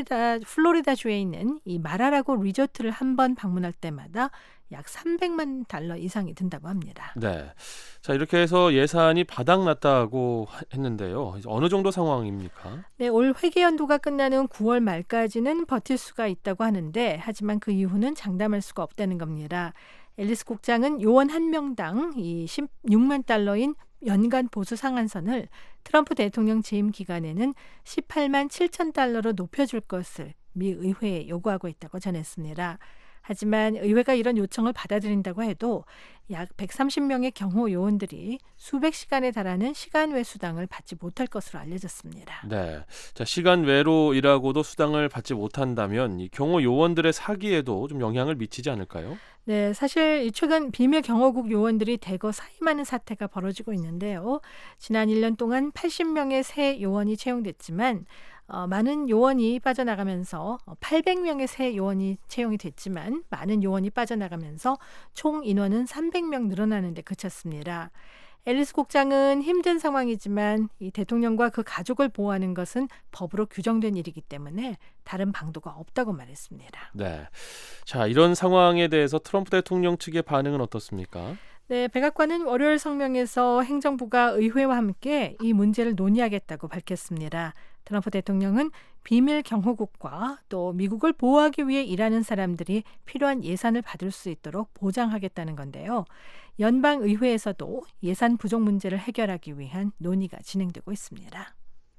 플로리다주에 있는 이 마라라고 리조트를 한 번 방문할 때마다 약 300만 달러 이상이 든다고 합니다. 네. 자, 이렇게 해서 예산이 바닥났다고 했는데요. 어느 정도 상황입니까? 네, 올 회계연도가 끝나는 9월 말까지는 버틸 수가 있다고 하는데 하지만 그 이후는 장담할 수가 없다는 겁니다. 앨리스 국장은 요원 한 명당 이 16만 달러인 연간 보수 상한선을 트럼프 대통령 재임 기간에는 18만 7천 달러로 높여줄 것을 미 의회에 요구하고 있다고 전했습니다. 하지만 의회가 이런 요청을 받아들인다고 해도 약 130명의 경호 요원들이 수백 시간에 달하는 시간 외 수당을 받지 못할 것으로 알려졌습니다. 네, 자, 시간 외로 일하고도 수당을 받지 못한다면 이 경호 요원들의 사기에도 좀 영향을 미치지 않을까요? 네, 사실 최근 비밀 경호국 요원들이 대거 사임하는 사태가 벌어지고 있는데요. 지난 1년 동안 80명의 새 요원이 채용됐지만 많은 요원이 빠져나가면서 800명의 새 요원이 채용이 됐지만 많은 요원이 빠져나가면서 총 인원은 300명 늘어나는 데 그쳤습니다. 앨리스 국장은 힘든 상황이지만 이 대통령과 그 가족을 보호하는 것은 법으로 규정된 일이기 때문에 다른 방도가 없다고 말했습니다. 네, 자, 이런 상황에 대해서 트럼프 대통령 측의 반응은 어떻습니까? 네, 백악관은 월요일 성명에서 행정부가 의회와 함께 이 문제를 논의하겠다고 밝혔습니다. 트럼프 대통령은 비밀 경호국과 또 미국을 보호하기 위해 일하는 사람들이 필요한 예산을 받을 수 있도록 보장하겠다는 건데요. 연방의회에서도 예산 부족 문제를 해결하기 위한 논의가 진행되고 있습니다.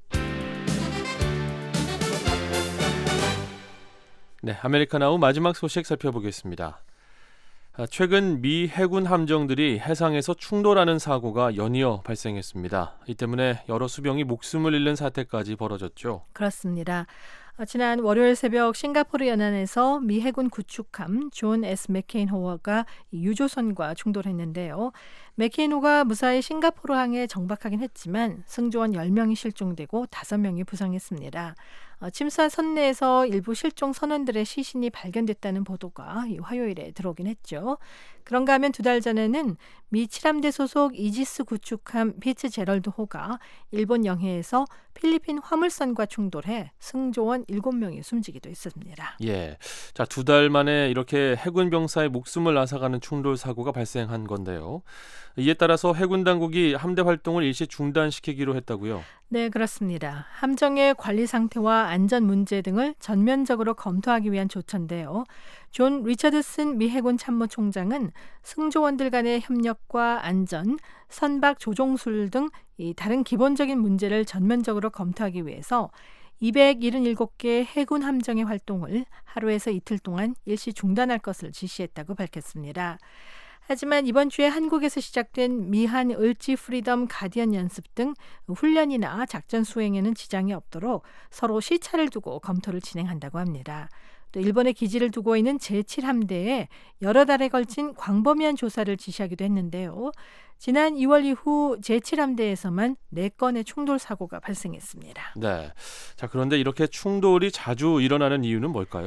네, 아메리카나우 마지막 소식 살펴보겠습니다. 최근 미 해군 함정들이 해상에서 충돌하는 사고가 연이어 발생했습니다. 이 때문에 여러 수병이 목숨을 잃는 사태까지 벌어졌죠. 그렇습니다. 지난 월요일 새벽 싱가포르 연안에서 미 해군 구축함 존 S. 맥케인호어가 유조선과 충돌했는데요. 맥케인호가 무사히 싱가포르항에 정박하긴 했지만 승조원 10명이 실종되고 5명이 부상했습니다. 침수한 선내에서 일부 실종 선원들의 시신이 발견됐다는 보도가 화요일에 들어오긴 했죠. 그런가 하면 2달 전에는 미 7함대 소속 이지스 구축함 피츠제럴드호가 일본 영해에서 필리핀 화물선과 충돌해 승조원 7명이 숨지기도 했습니다. 예, 자, 2달 만에 이렇게 해군 병사의 목숨을 앗아가는 충돌 사고가 발생한 건데요. 이에 따라서 해군 당국이 함대 활동을 일시 중단시키기로 했다고요? 네, 그렇습니다. 함정의 관리 상태와 안전 문제 등을 전면적으로 검토하기 위한 조처인데요. 존 리처드슨 미 해군 참모총장은 승조원들 간의 협력과 안전, 선박 조종술 등 이 다른 기본적인 문제를 전면적으로 검토하기 위해서 277개 해군 함정의 활동을 하루에서 이틀 동안 일시 중단할 것을 지시했다고 밝혔습니다. 하지만 이번 주에 한국에서 시작된 미한 을지 프리덤 가디언 연습 등 훈련이나 작전 수행에는 지장이 없도록 서로 시차를 두고 검토를 진행한다고 합니다. 또 일본에 기지를 두고 있는 제7함대에 여러 달에 걸친 광범위한 조사를 지시하기도 했는데요. 지난 2월 이후 제7함대에서만 4건의 충돌 사고가 발생했습니다. 네, 자, 그런데 이렇게 충돌이 자주 일어나는 이유는 뭘까요?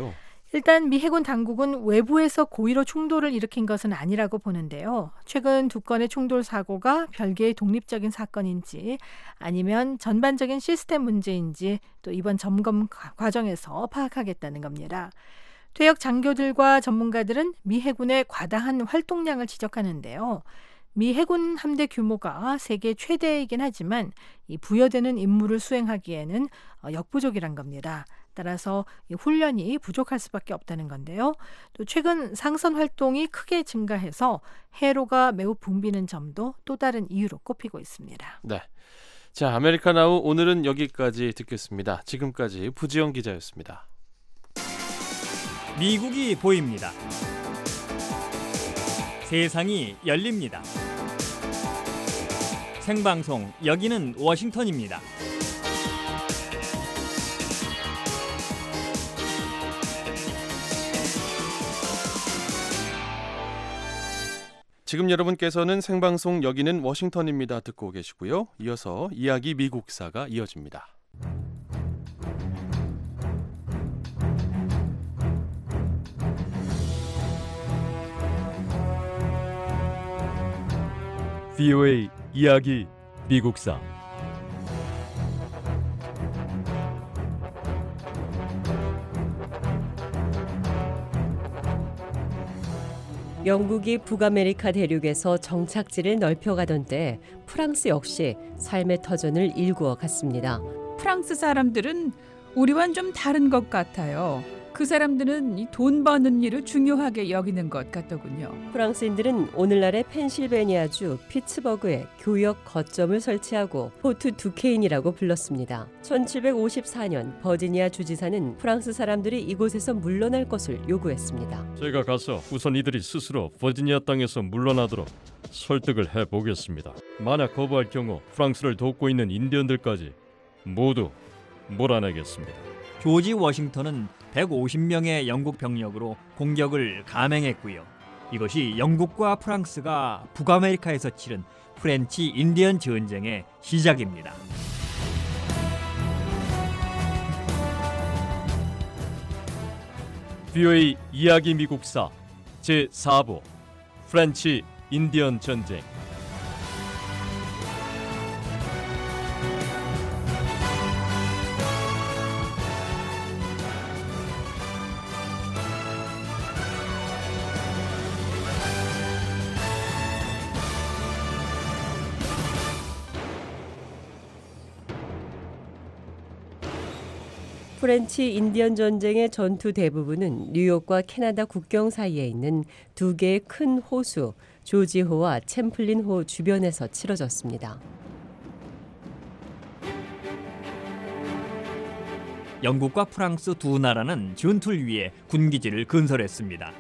일단 미 해군 당국은 외부에서 고의로 충돌을 일으킨 것은 아니라고 보는데요. 최근 두 건의 충돌 사고가 별개의 독립적인 사건인지 아니면 전반적인 시스템 문제인지 또 이번 점검 과정에서 파악하겠다는 겁니다. 퇴역 장교들과 전문가들은 미 해군의 과다한 활동량을 지적하는데요. 미 해군 함대 규모가 세계 최대이긴 하지만 이 부여되는 임무를 수행하기에는 역부족이란 겁니다. 따라서 이 훈련이 부족할 수밖에 없다는 건데요. 또 최근 상선 활동이 크게 증가해서 해로가 매우 붐비는 점도 또 다른 이유로 꼽히고 있습니다. 네. 자, 아메리카나우 오늘은 여기까지 듣겠습니다. 지금까지 부지영 기자였습니다. 미국이 보입니다. 세상이 열립니다. 생방송 여기는 워싱턴입니다. 지금 여러분께서는 생방송 여기는 워싱턴입니다 듣고 계시고요. 이어서 이야기 미국사가 이어집니다. VOA 이야기 미국사. 영국이 북아메리카 대륙에서 정착지를 넓혀가던 때 프랑스 역시 삶의 터전을 일구어 갔습니다. 프랑스 사람들은 우리와는 좀 다른 것 같아요. 그 사람들은 이 돈 버는 일을 중요하게 여기는 것 같더군요. 프랑스인들은 오늘날의 펜실베니아주 피츠버그에 교역 거점을 설치하고 포트 두케인이라고 불렀습니다. 1754년 버지니아 주지사는 프랑스 사람들이 이곳에서 물러날 것을 요구했습니다. 제가 가서 우선 이들이 스스로 버지니아 땅에서 물러나도록 설득을 해보겠습니다. 만약 거부할 경우 프랑스를 돕고 있는 인디언들까지 모두 몰아내겠습니다. 조지 워싱턴은 150명의 영국 병력으로 공격을 감행했고요. 이것이 영국과 프랑스가 북아메리카에서 치른 프렌치 인디언 전쟁의 시작입니다. VOA 이야기 미국사 제4부 프렌치 인디언 전쟁. 프렌치 인디언 전쟁의 전투 대부분은 뉴욕과 캐나다 국경 사이에 있는 두 개의 큰 호수, 조지호와 챔플린호 주변에서 치러졌습니다. 영국과 프랑스 두 나라는 전투를 위해 군기지를 건설했습니다.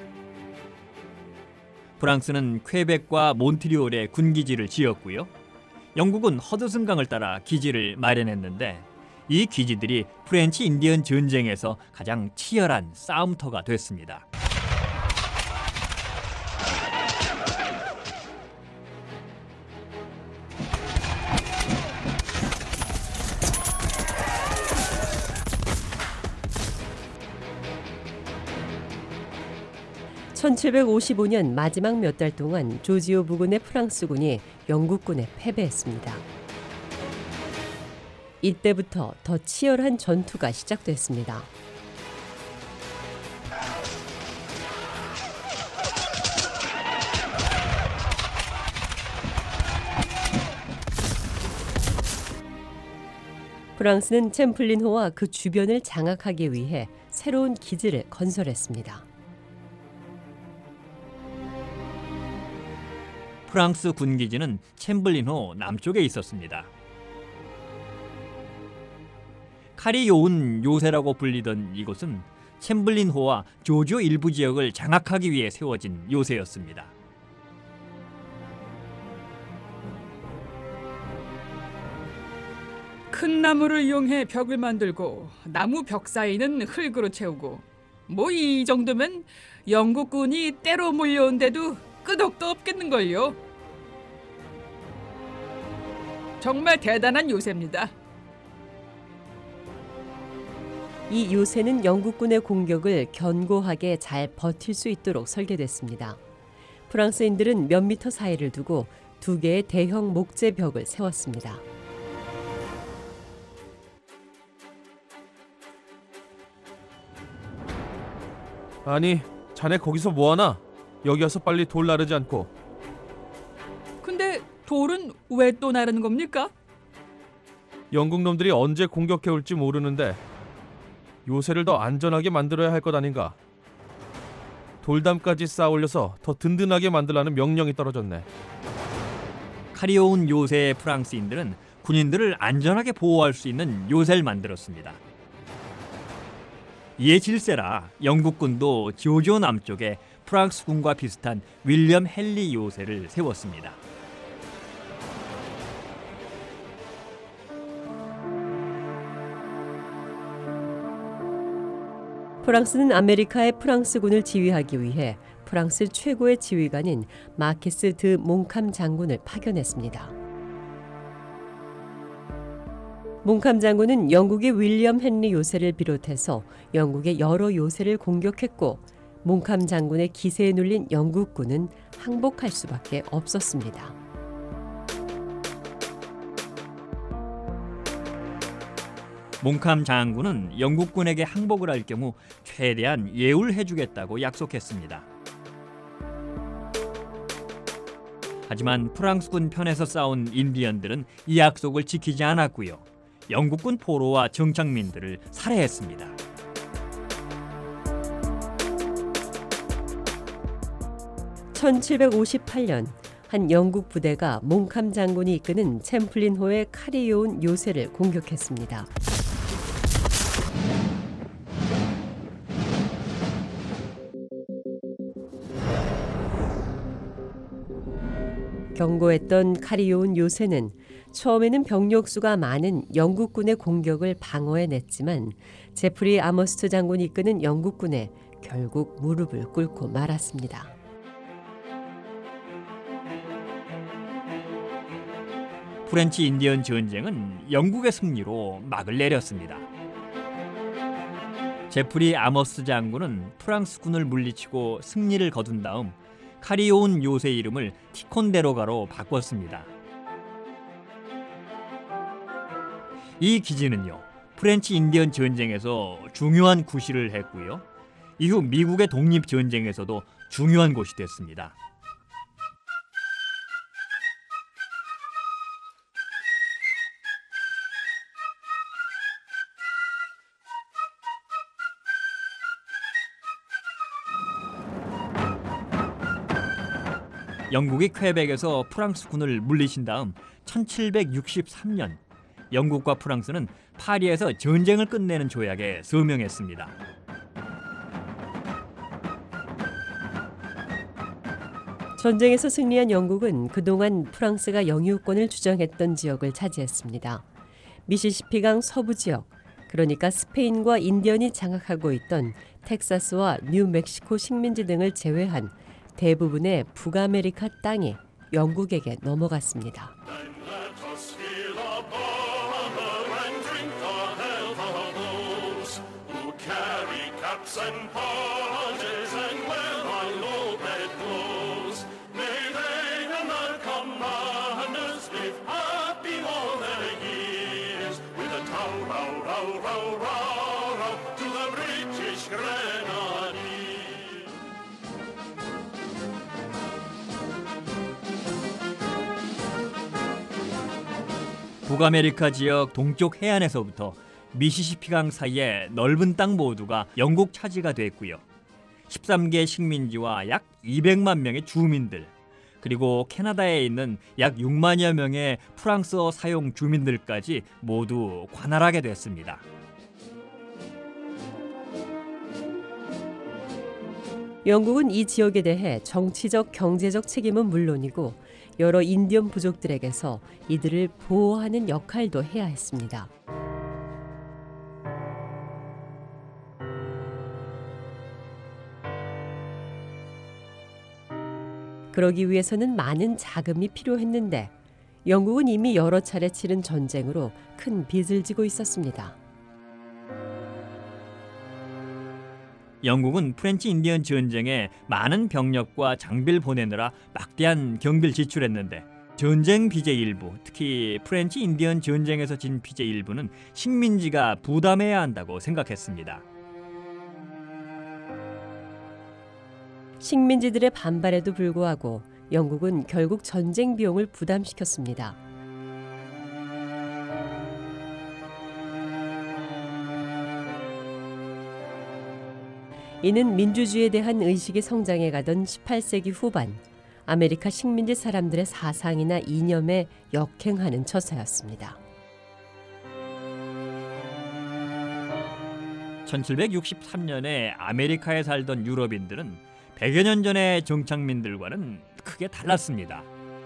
프랑스는 퀘벡과 몬트리올에 군기지를 지었고요. 영국은 허드슨강을 따라 기지를 마련했는데 이 기지들이 프렌치 인디언 전쟁에서 가장 치열한 싸움터가 됐습니다. (1755년) 마지막 몇 달 동안 조지오 부근의 프랑스군이 영국군에 패배했습니다. 이때부터 더 치열한 전투가 시작됐습니다. 프랑스는 챔플린호와 그 주변을 장악하기 위해 새로운 기지를 건설했습니다. 프랑스 군기지는 챔블린호 남쪽에 있었습니다. 칼이 요운 요새라고 불리던 이곳은 챔블린호와 조지오 일부 지역을 장악하기 위해 세워진 요새였습니다. 큰 나무를 이용해 벽을 만들고 나무 벽 사이는 흙으로 채우고 뭐 이 정도면 영국군이 때로 몰려온데도 끄덕도 없겠는걸요. 정말 대단한 요새입니다. 이 요새는 영국군의 공격을 견고하게 잘 버틸 수 있도록 설계됐습니다. 프랑스인들은 몇 미터 사이를 두고 2개의 대형 목재 벽을 세웠습니다. 아니, 자네 거기서 뭐하나? 여기 와서 빨리 돌 나르지 않고. 근데 돌은 왜 또 나르는 겁니까? 영국 놈들이 언제 공격해 올지 모르는데 요새를 더 안전하게 만들어야 할 것 아닌가. 돌담까지 쌓아 올려서 더 든든하게 만들라는 명령이 떨어졌네. 칼이 온 요새의 프랑스인들은 군인들을 안전하게 보호할 수 있는 요새를 만들었습니다. 이에 질세라 영국군도 조지오 남쪽에 프랑스군과 비슷한 윌리엄 헨리 요새를 세웠습니다. 프랑스는 아메리카의 프랑스군을 지휘하기 위해 프랑스 최고의 지휘관인 마키스 드 몽캄 장군을 파견했습니다. 몽캄 장군은 영국의 윌리엄 헨리 요새를 비롯해서 영국의 여러 요새를 공격했고 몽캄 장군의 기세에 눌린 영국군은 항복할 수밖에 없었습니다. 몽캄 장군은 영국군에게 항복을 할 경우 최대한 예우를 해주겠다고 약속했습니다. 하지만 프랑스군 편에서 싸운 인디언들은 이 약속을 지키지 않았고요. 영국군 포로와 정착민들을 살해했습니다. (1758년) 한 영국 부대가 몽캄 장군이 이끄는 챔플린호의 카리요운 요새를 공격했습니다. 경고했던 카리요운 요새는 처음에는 병력 수가 많은 영국군의 공격을 방어해냈지만 제프리 아머스트 장군이 이끄는 영국군에 결국 무릎을 꿇고 말았습니다. 프렌치 인디언 전쟁은 영국의 승리로 막을 내렸습니다. 제프리 아머스 장군은 프랑스군을 물리치고 승리를 거둔 다음 카리오운 요새 이름을 티콘데로가로 바꿨습니다. 이 기지는요, 프렌치 인디언 전쟁에서 중요한 구실을 했고요. 이후 미국의 독립 전쟁에서도 중요한 곳이 됐습니다. 영국이 퀘벡에서 프랑스군을 물리친 다음 1763년 영국과 프랑스는 파리에서 전쟁을 끝내는 조약에 서명했습니다. 전쟁에서 승리한 영국은 그동안 프랑스가 영유권을 주장했던 지역을 차지했습니다. 미시시피강 서부 지역, 그러니까 스페인과 인디언이 장악하고 있던 텍사스와 뉴멕시코 식민지 등을 제외한 대부분의 북아메리카 땅이 영국에게 넘어갔습니다. 북아메리카 지역 동쪽 해안에서부터 미시시피강 사이의 넓은 땅 모두가 영국 차지가 됐고요. 13개 식민지와 약 200만 명의 주민들, 그리고 캐나다에 있는 약 6만여 명의 프랑스어 사용 주민들까지 모두 관할하게 됐습니다. 영국은 이 지역에 대해 정치적, 경제적 책임은 물론이고 여러 인디언 부족들에게서 이들을 보호하는 역할도 해야 했습니다. 그러기 위해서는 많은 자금이 필요했는데 영국은 이미 여러 차례 치른 전쟁으로 큰 빚을 지고 있었습니다. 영국은 프렌치 인디언 전쟁에 많은 병력과 장비를 보내느라 막대한 경비를 지출했는데 전쟁 빚의 일부, 특히 프렌치 인디언 전쟁에서 진 빚의 일부는 식민지가 부담해야 한다고 생각했습니다. 식민지들의 반발에도 불구하고 영국은 결국 전쟁 비용을 부담시켰습니다. 이는 민주주의에 대한 의식이 성장해 가던 18세기 후반 아메리카 식민지 사람들의 사상이나 이념에 역행하는 처사였습니다. 1763년에 아메리카에 살던 유럽인들은 100여 년 전의 정착민들과는 크게 달랐습니다.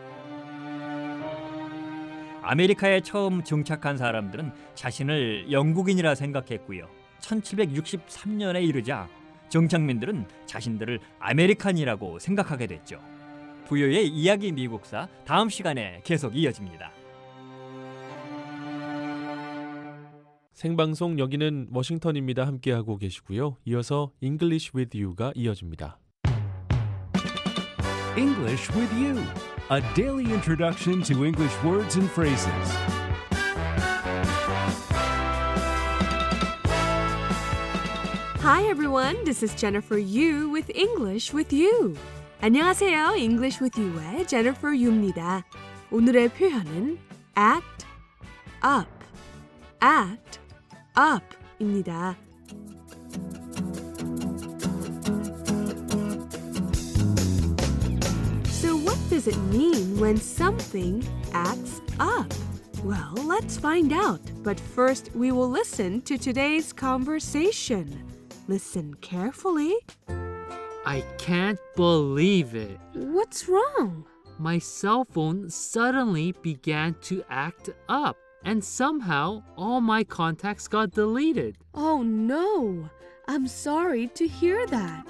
아메리카에 처음 정착한 사람들은 자신을 영국인이라 생각했고요. 1763년에 이르자 정착민들은 자신들을 아메리칸이라고 생각하게 됐죠. 부여의 이야기 미국사 다음 시간에 계속 이어집니다. 생방송 여기는 워싱턴입니다. 함께하고 계시고요. 이어서 English with You가 이어집니다. English with You, a daily introduction to English words and phrases. Hi everyone, this is Jennifer Yu with English with You. 안녕하세요, English with You의 Jennifer Yu입니다. 오늘의 표현은 act up입니다. So what does it mean when something acts up? Well, let's find out. But first, we will listen to today's conversation. Listen carefully. I can't believe it. What's wrong? My cell phone suddenly began to act up, and somehow all my contacts got deleted. Oh no! I'm sorry to hear that.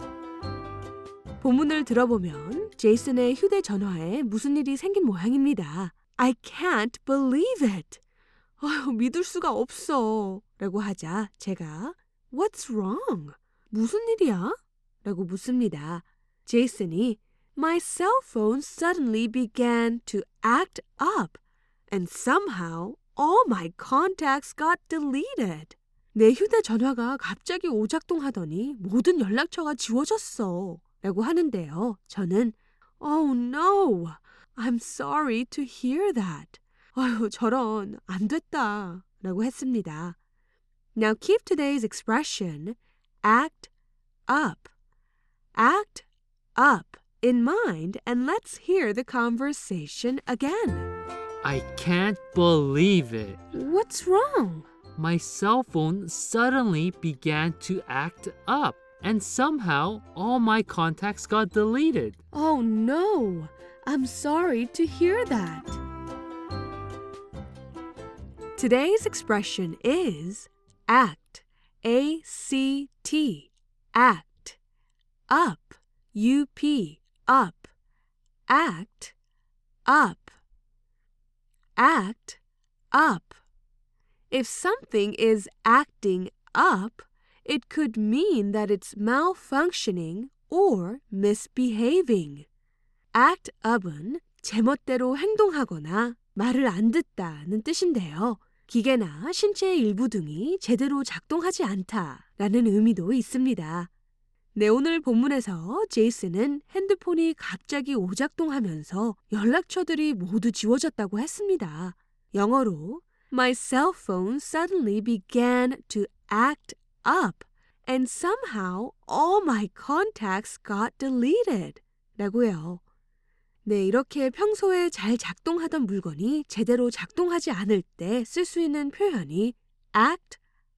본문을 들어보면 제이슨의 휴대전화에 무슨 일이 생긴 모양입니다. I can't believe it. 믿을 수가 없어. 라고 하자 제가 What's wrong? 무슨 일이야? 라고 묻습니다. 제이슨이 My cell phone suddenly began to act up and somehow all my contacts got deleted. 내 휴대전화가 갑자기 오작동하더니 모든 연락처가 지워졌어. 라고 하는데요. 저는 Oh no, I'm sorry to hear that. 저런 안 됐다. 라고 했습니다. Now keep today's expression act up in mind and let's hear the conversation again. I can't believe it. What's wrong? My cell phone suddenly began to act up, and somehow all my contacts got deleted. Oh no, I'm sorry to hear that. Today's expression is act, A-C-T, act, up, U-P, up, act, up, act, up. If something is acting up, it could mean that it's malfunctioning or misbehaving. act up은 제멋대로 행동하거나 말을 안 듣다는 뜻인데요. 기계나 신체의 일부 등이 제대로 작동하지 않다라는 의미도 있습니다. 네, 오늘 본문에서 제이슨은 핸드폰이 갑자기 오작동하면서 연락처들이 모두 지워졌다고 했습니다. 영어로 My cell phone suddenly began to act up and somehow all my contacts got deleted 라고요. 네, 이렇게 평소에 잘 작동하던 물건이 제대로 작동하지 않을 때 쓸 수 있는 표현이 act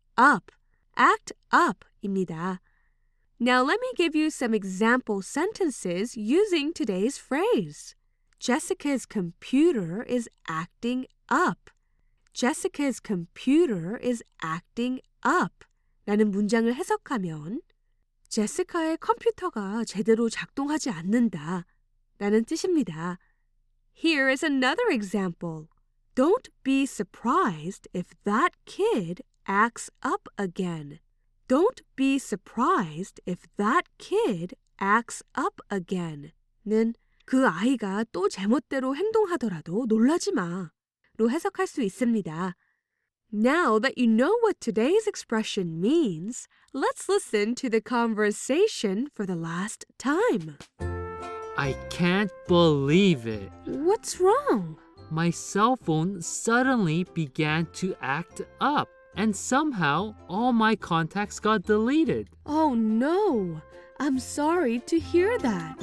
up입니다. Now let me give you some example sentences using today's phrase. Jessica's computer is acting up. Jessica's computer is acting up. 라는 문장을 해석하면 제시카의 컴퓨터가 제대로 작동하지 않는다. 라는 뜻입니다. Here is another example. Don't be surprised if that kid acts up again. Don't be surprised if that kid acts up again. 는 그 아이가 또 제멋대로 행동하더라도 놀라지 마로 해석할 수 있습니다. Now that you know what today's expression means, let's listen to the conversation for the last time. I can't believe it. What's wrong? My cell phone suddenly began to act up, and somehow all my contacts got deleted. Oh no, I'm sorry to hear that.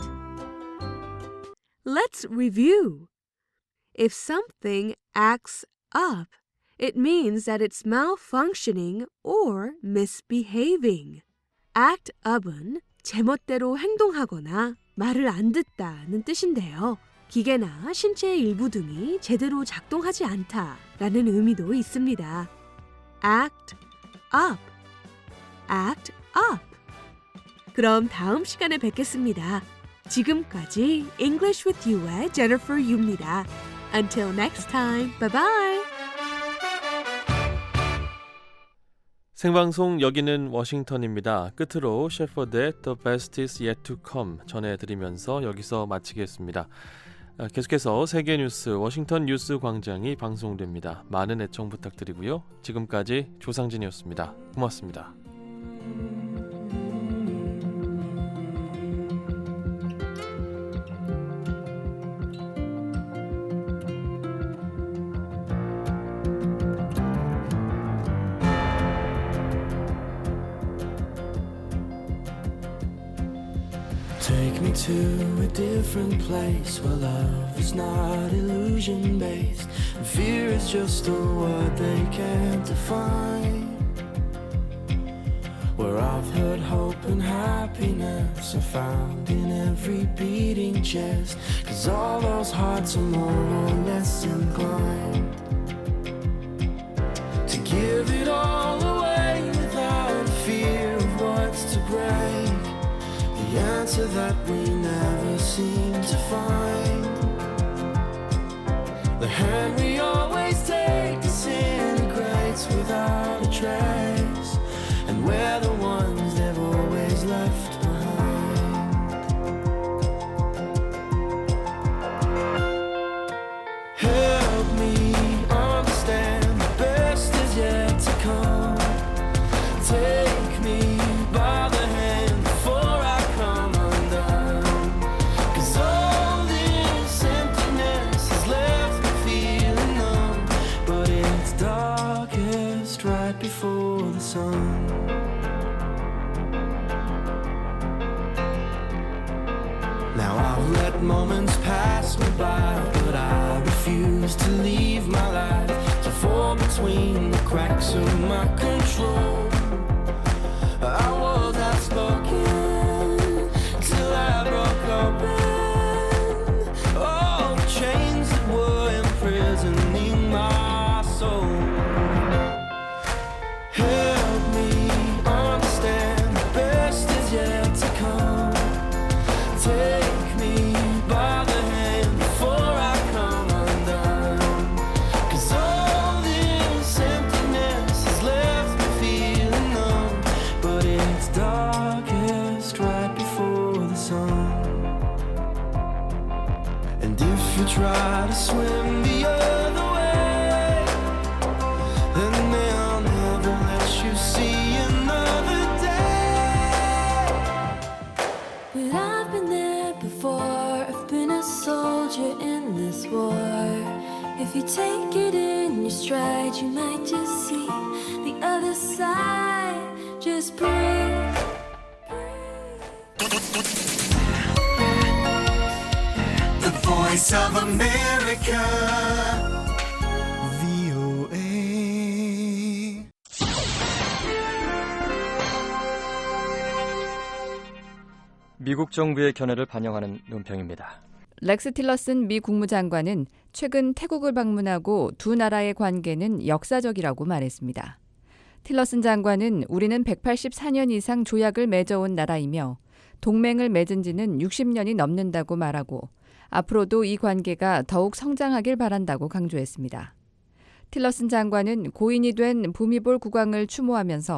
Let's review. If something acts up, it means that it's malfunctioning or misbehaving. Act up은 제멋대로 행동하거나 말을 안 듣다는 뜻인데요. 기계나 신체의 일부 등이 제대로 작동하지 않다라는 의미도 있습니다. Act up. Act up. 그럼 다음 시간에 뵙겠습니다. 지금까지 English with You의 Jennifer Yu입니다. Until next time, bye bye. 생방송 여기는 워싱턴입니다. 끝으로 셰퍼드의 The Best is Yet to Come 전해드리면서 여기서 마치겠습니다. 계속해서 세계 뉴스 워싱턴 뉴스 광장이 방송됩니다. 많은 애청 부탁드리고요. 지금까지 조상진이었습니다. 고맙습니다. Take me to a different place where love is not illusion based and fear is just a word they can't define, where I've heard hope and happiness are found in every beating chest, 'cause all those hearts are more or less inclined to give it all away without a fear of what's to break. The answer that we never seem to find. The hand we always take disintegrates without a trace, and we're the ones they've always left behind. Help me understand the best is yet to come. Take me by the hand before I come undone, 'cause all this emptiness has left me feeling numb, but it's darkest right before the sun. Now I've let moments pass me by, but I refuse to leave my life to fall between the cracks of my control. I was outspoken till I broke open all the chains that were imprisoning my soul. Help me understand the best is yet to come. Take me by the hand before I come undone, 'cause all this emptiness has left me feeling numb, but it's darkest right before the sun. And if you try to swim the other way, then they'll never let you see another day. But I've been there before, I've been a soldier in this war. If you take it in your stride, you might just see the other side. Just breathe. The voice of America. VOA. 미국 정부의 견해를 반영하는 논평입니다. 렉스 틸러슨 미 국무장관은 최근 태국을 방문하고 두 나라의 관계는 역사적이라고 말했습니다. 틸러슨 장관은 우리는 184년 이상 조약을 맺어온 나라이며 동맹을 맺은 지는 60년이 넘는다고 말하고 앞으로도 이 관계가 더욱 성장하길 바란다고 강조했습니다. 틸러슨 장관은 고인이 된 부미볼 국왕을 추모하면서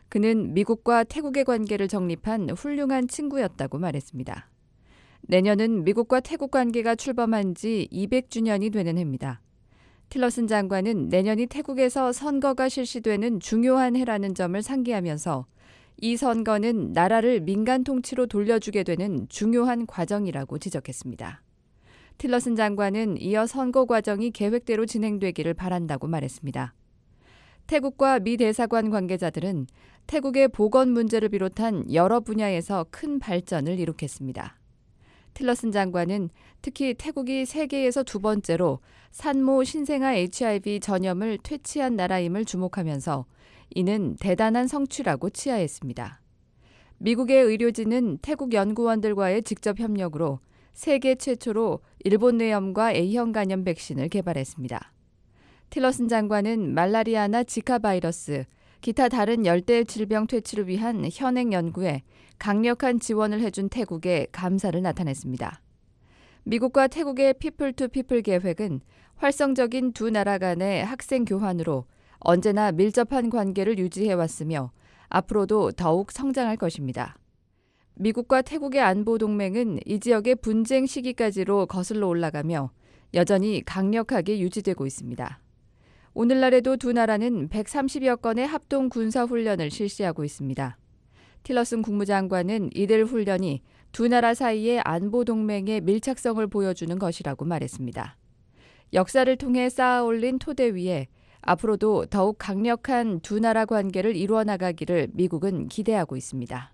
그는 미국과 태국의 관계를 정립한 훌륭한 친구였다고 말했습니다. 내년은 미국과 태국 관계가 출범한 지 200주년이 되는 해입니다. 틸러슨 장관은 내년이 태국에서 선거가 실시되는 중요한 해라는 점을 상기하면서 이 선거는 나라를 민간 통치로 돌려주게 되는 중요한 과정이라고 지적했습니다. 틸러슨 장관은 이어 선거 과정이 계획대로 진행되기를 바란다고 말했습니다. 태국과 미 대사관 관계자들은 태국의 보건 문제를 비롯한 여러 분야에서 큰 발전을 이룩했습니다. 틸러슨 장관은 특히 태국이 세계에서 두 번째로 산모 신생아 HIV 전염을 퇴치한 나라임을 주목하면서 이는 대단한 성취라고 치하했습니다. 미국의 의료진은 태국 연구원들과의 직접 협력으로 세계 최초로 일본 뇌염과 A형 간염 백신을 개발했습니다. 틸러슨 장관은 말라리아나 지카 바이러스, 기타 다른 열대 질병 퇴치를 위한 현행 연구에 강력한 지원을 해준 태국에 감사를 나타냈습니다. 미국과 태국의 피플 투 피플 계획은 활성적인 두 나라 간의 학생 교환으로 언제나 밀접한 관계를 유지해왔으며 앞으로도 더욱 성장할 것입니다. 미국과 태국의 안보 동맹은 이 지역의 분쟁 시기까지로 거슬러 올라가며 여전히 강력하게 유지되고 있습니다. 오늘날에도 두 나라는 130여 건의 합동 군사훈련을 실시하고 있습니다. 틸러슨 국무장관은 이들 훈련이 두 나라 사이의 안보 동맹의 밀착성을 보여주는 것이라고 말했습니다. 역사를 통해 쌓아올린 토대 위에 앞으로도 더욱 강력한 두 나라 관계를 이루어 나가기를 미국은 기대하고 있습니다.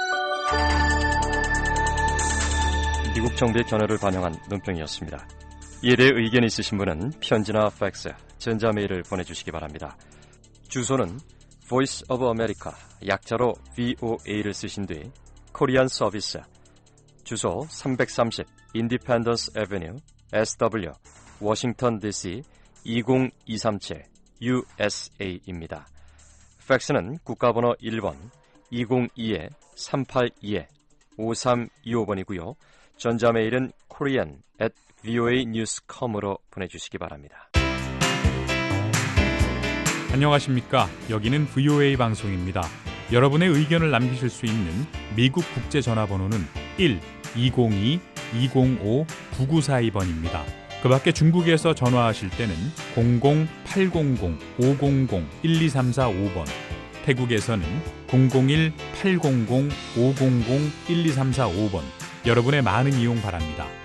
미국 정부의 견해를 반영한 논평이었습니다. 이에 대해 의견이 있으신 분은 편지나 팩스, 전자메일을 보내주시기 바랍니다. 주소는 Voice of America, 약자로 VOA를 쓰신 뒤 코리안 서비스, 주소 330 Independence Avenue, SW, 워싱턴 DC 20237 USA입니다. 팩스는 국가번호 1번 202-382-5325번이고요. 전자메일은 korean@voanews.com으로 보내주시기 바랍니다. 안녕하십니까. 여기는 VOA 방송입니다. 여러분의 의견을 남기실 수 있는 미국 국제전화번호는 1-202-205-9942번입니다. 그 밖에 중국에서 전화하실 때는 00-800-500-1234-5번, 태국에서는 001-800-500-1234-5번, 여러분의 많은 이용 바랍니다.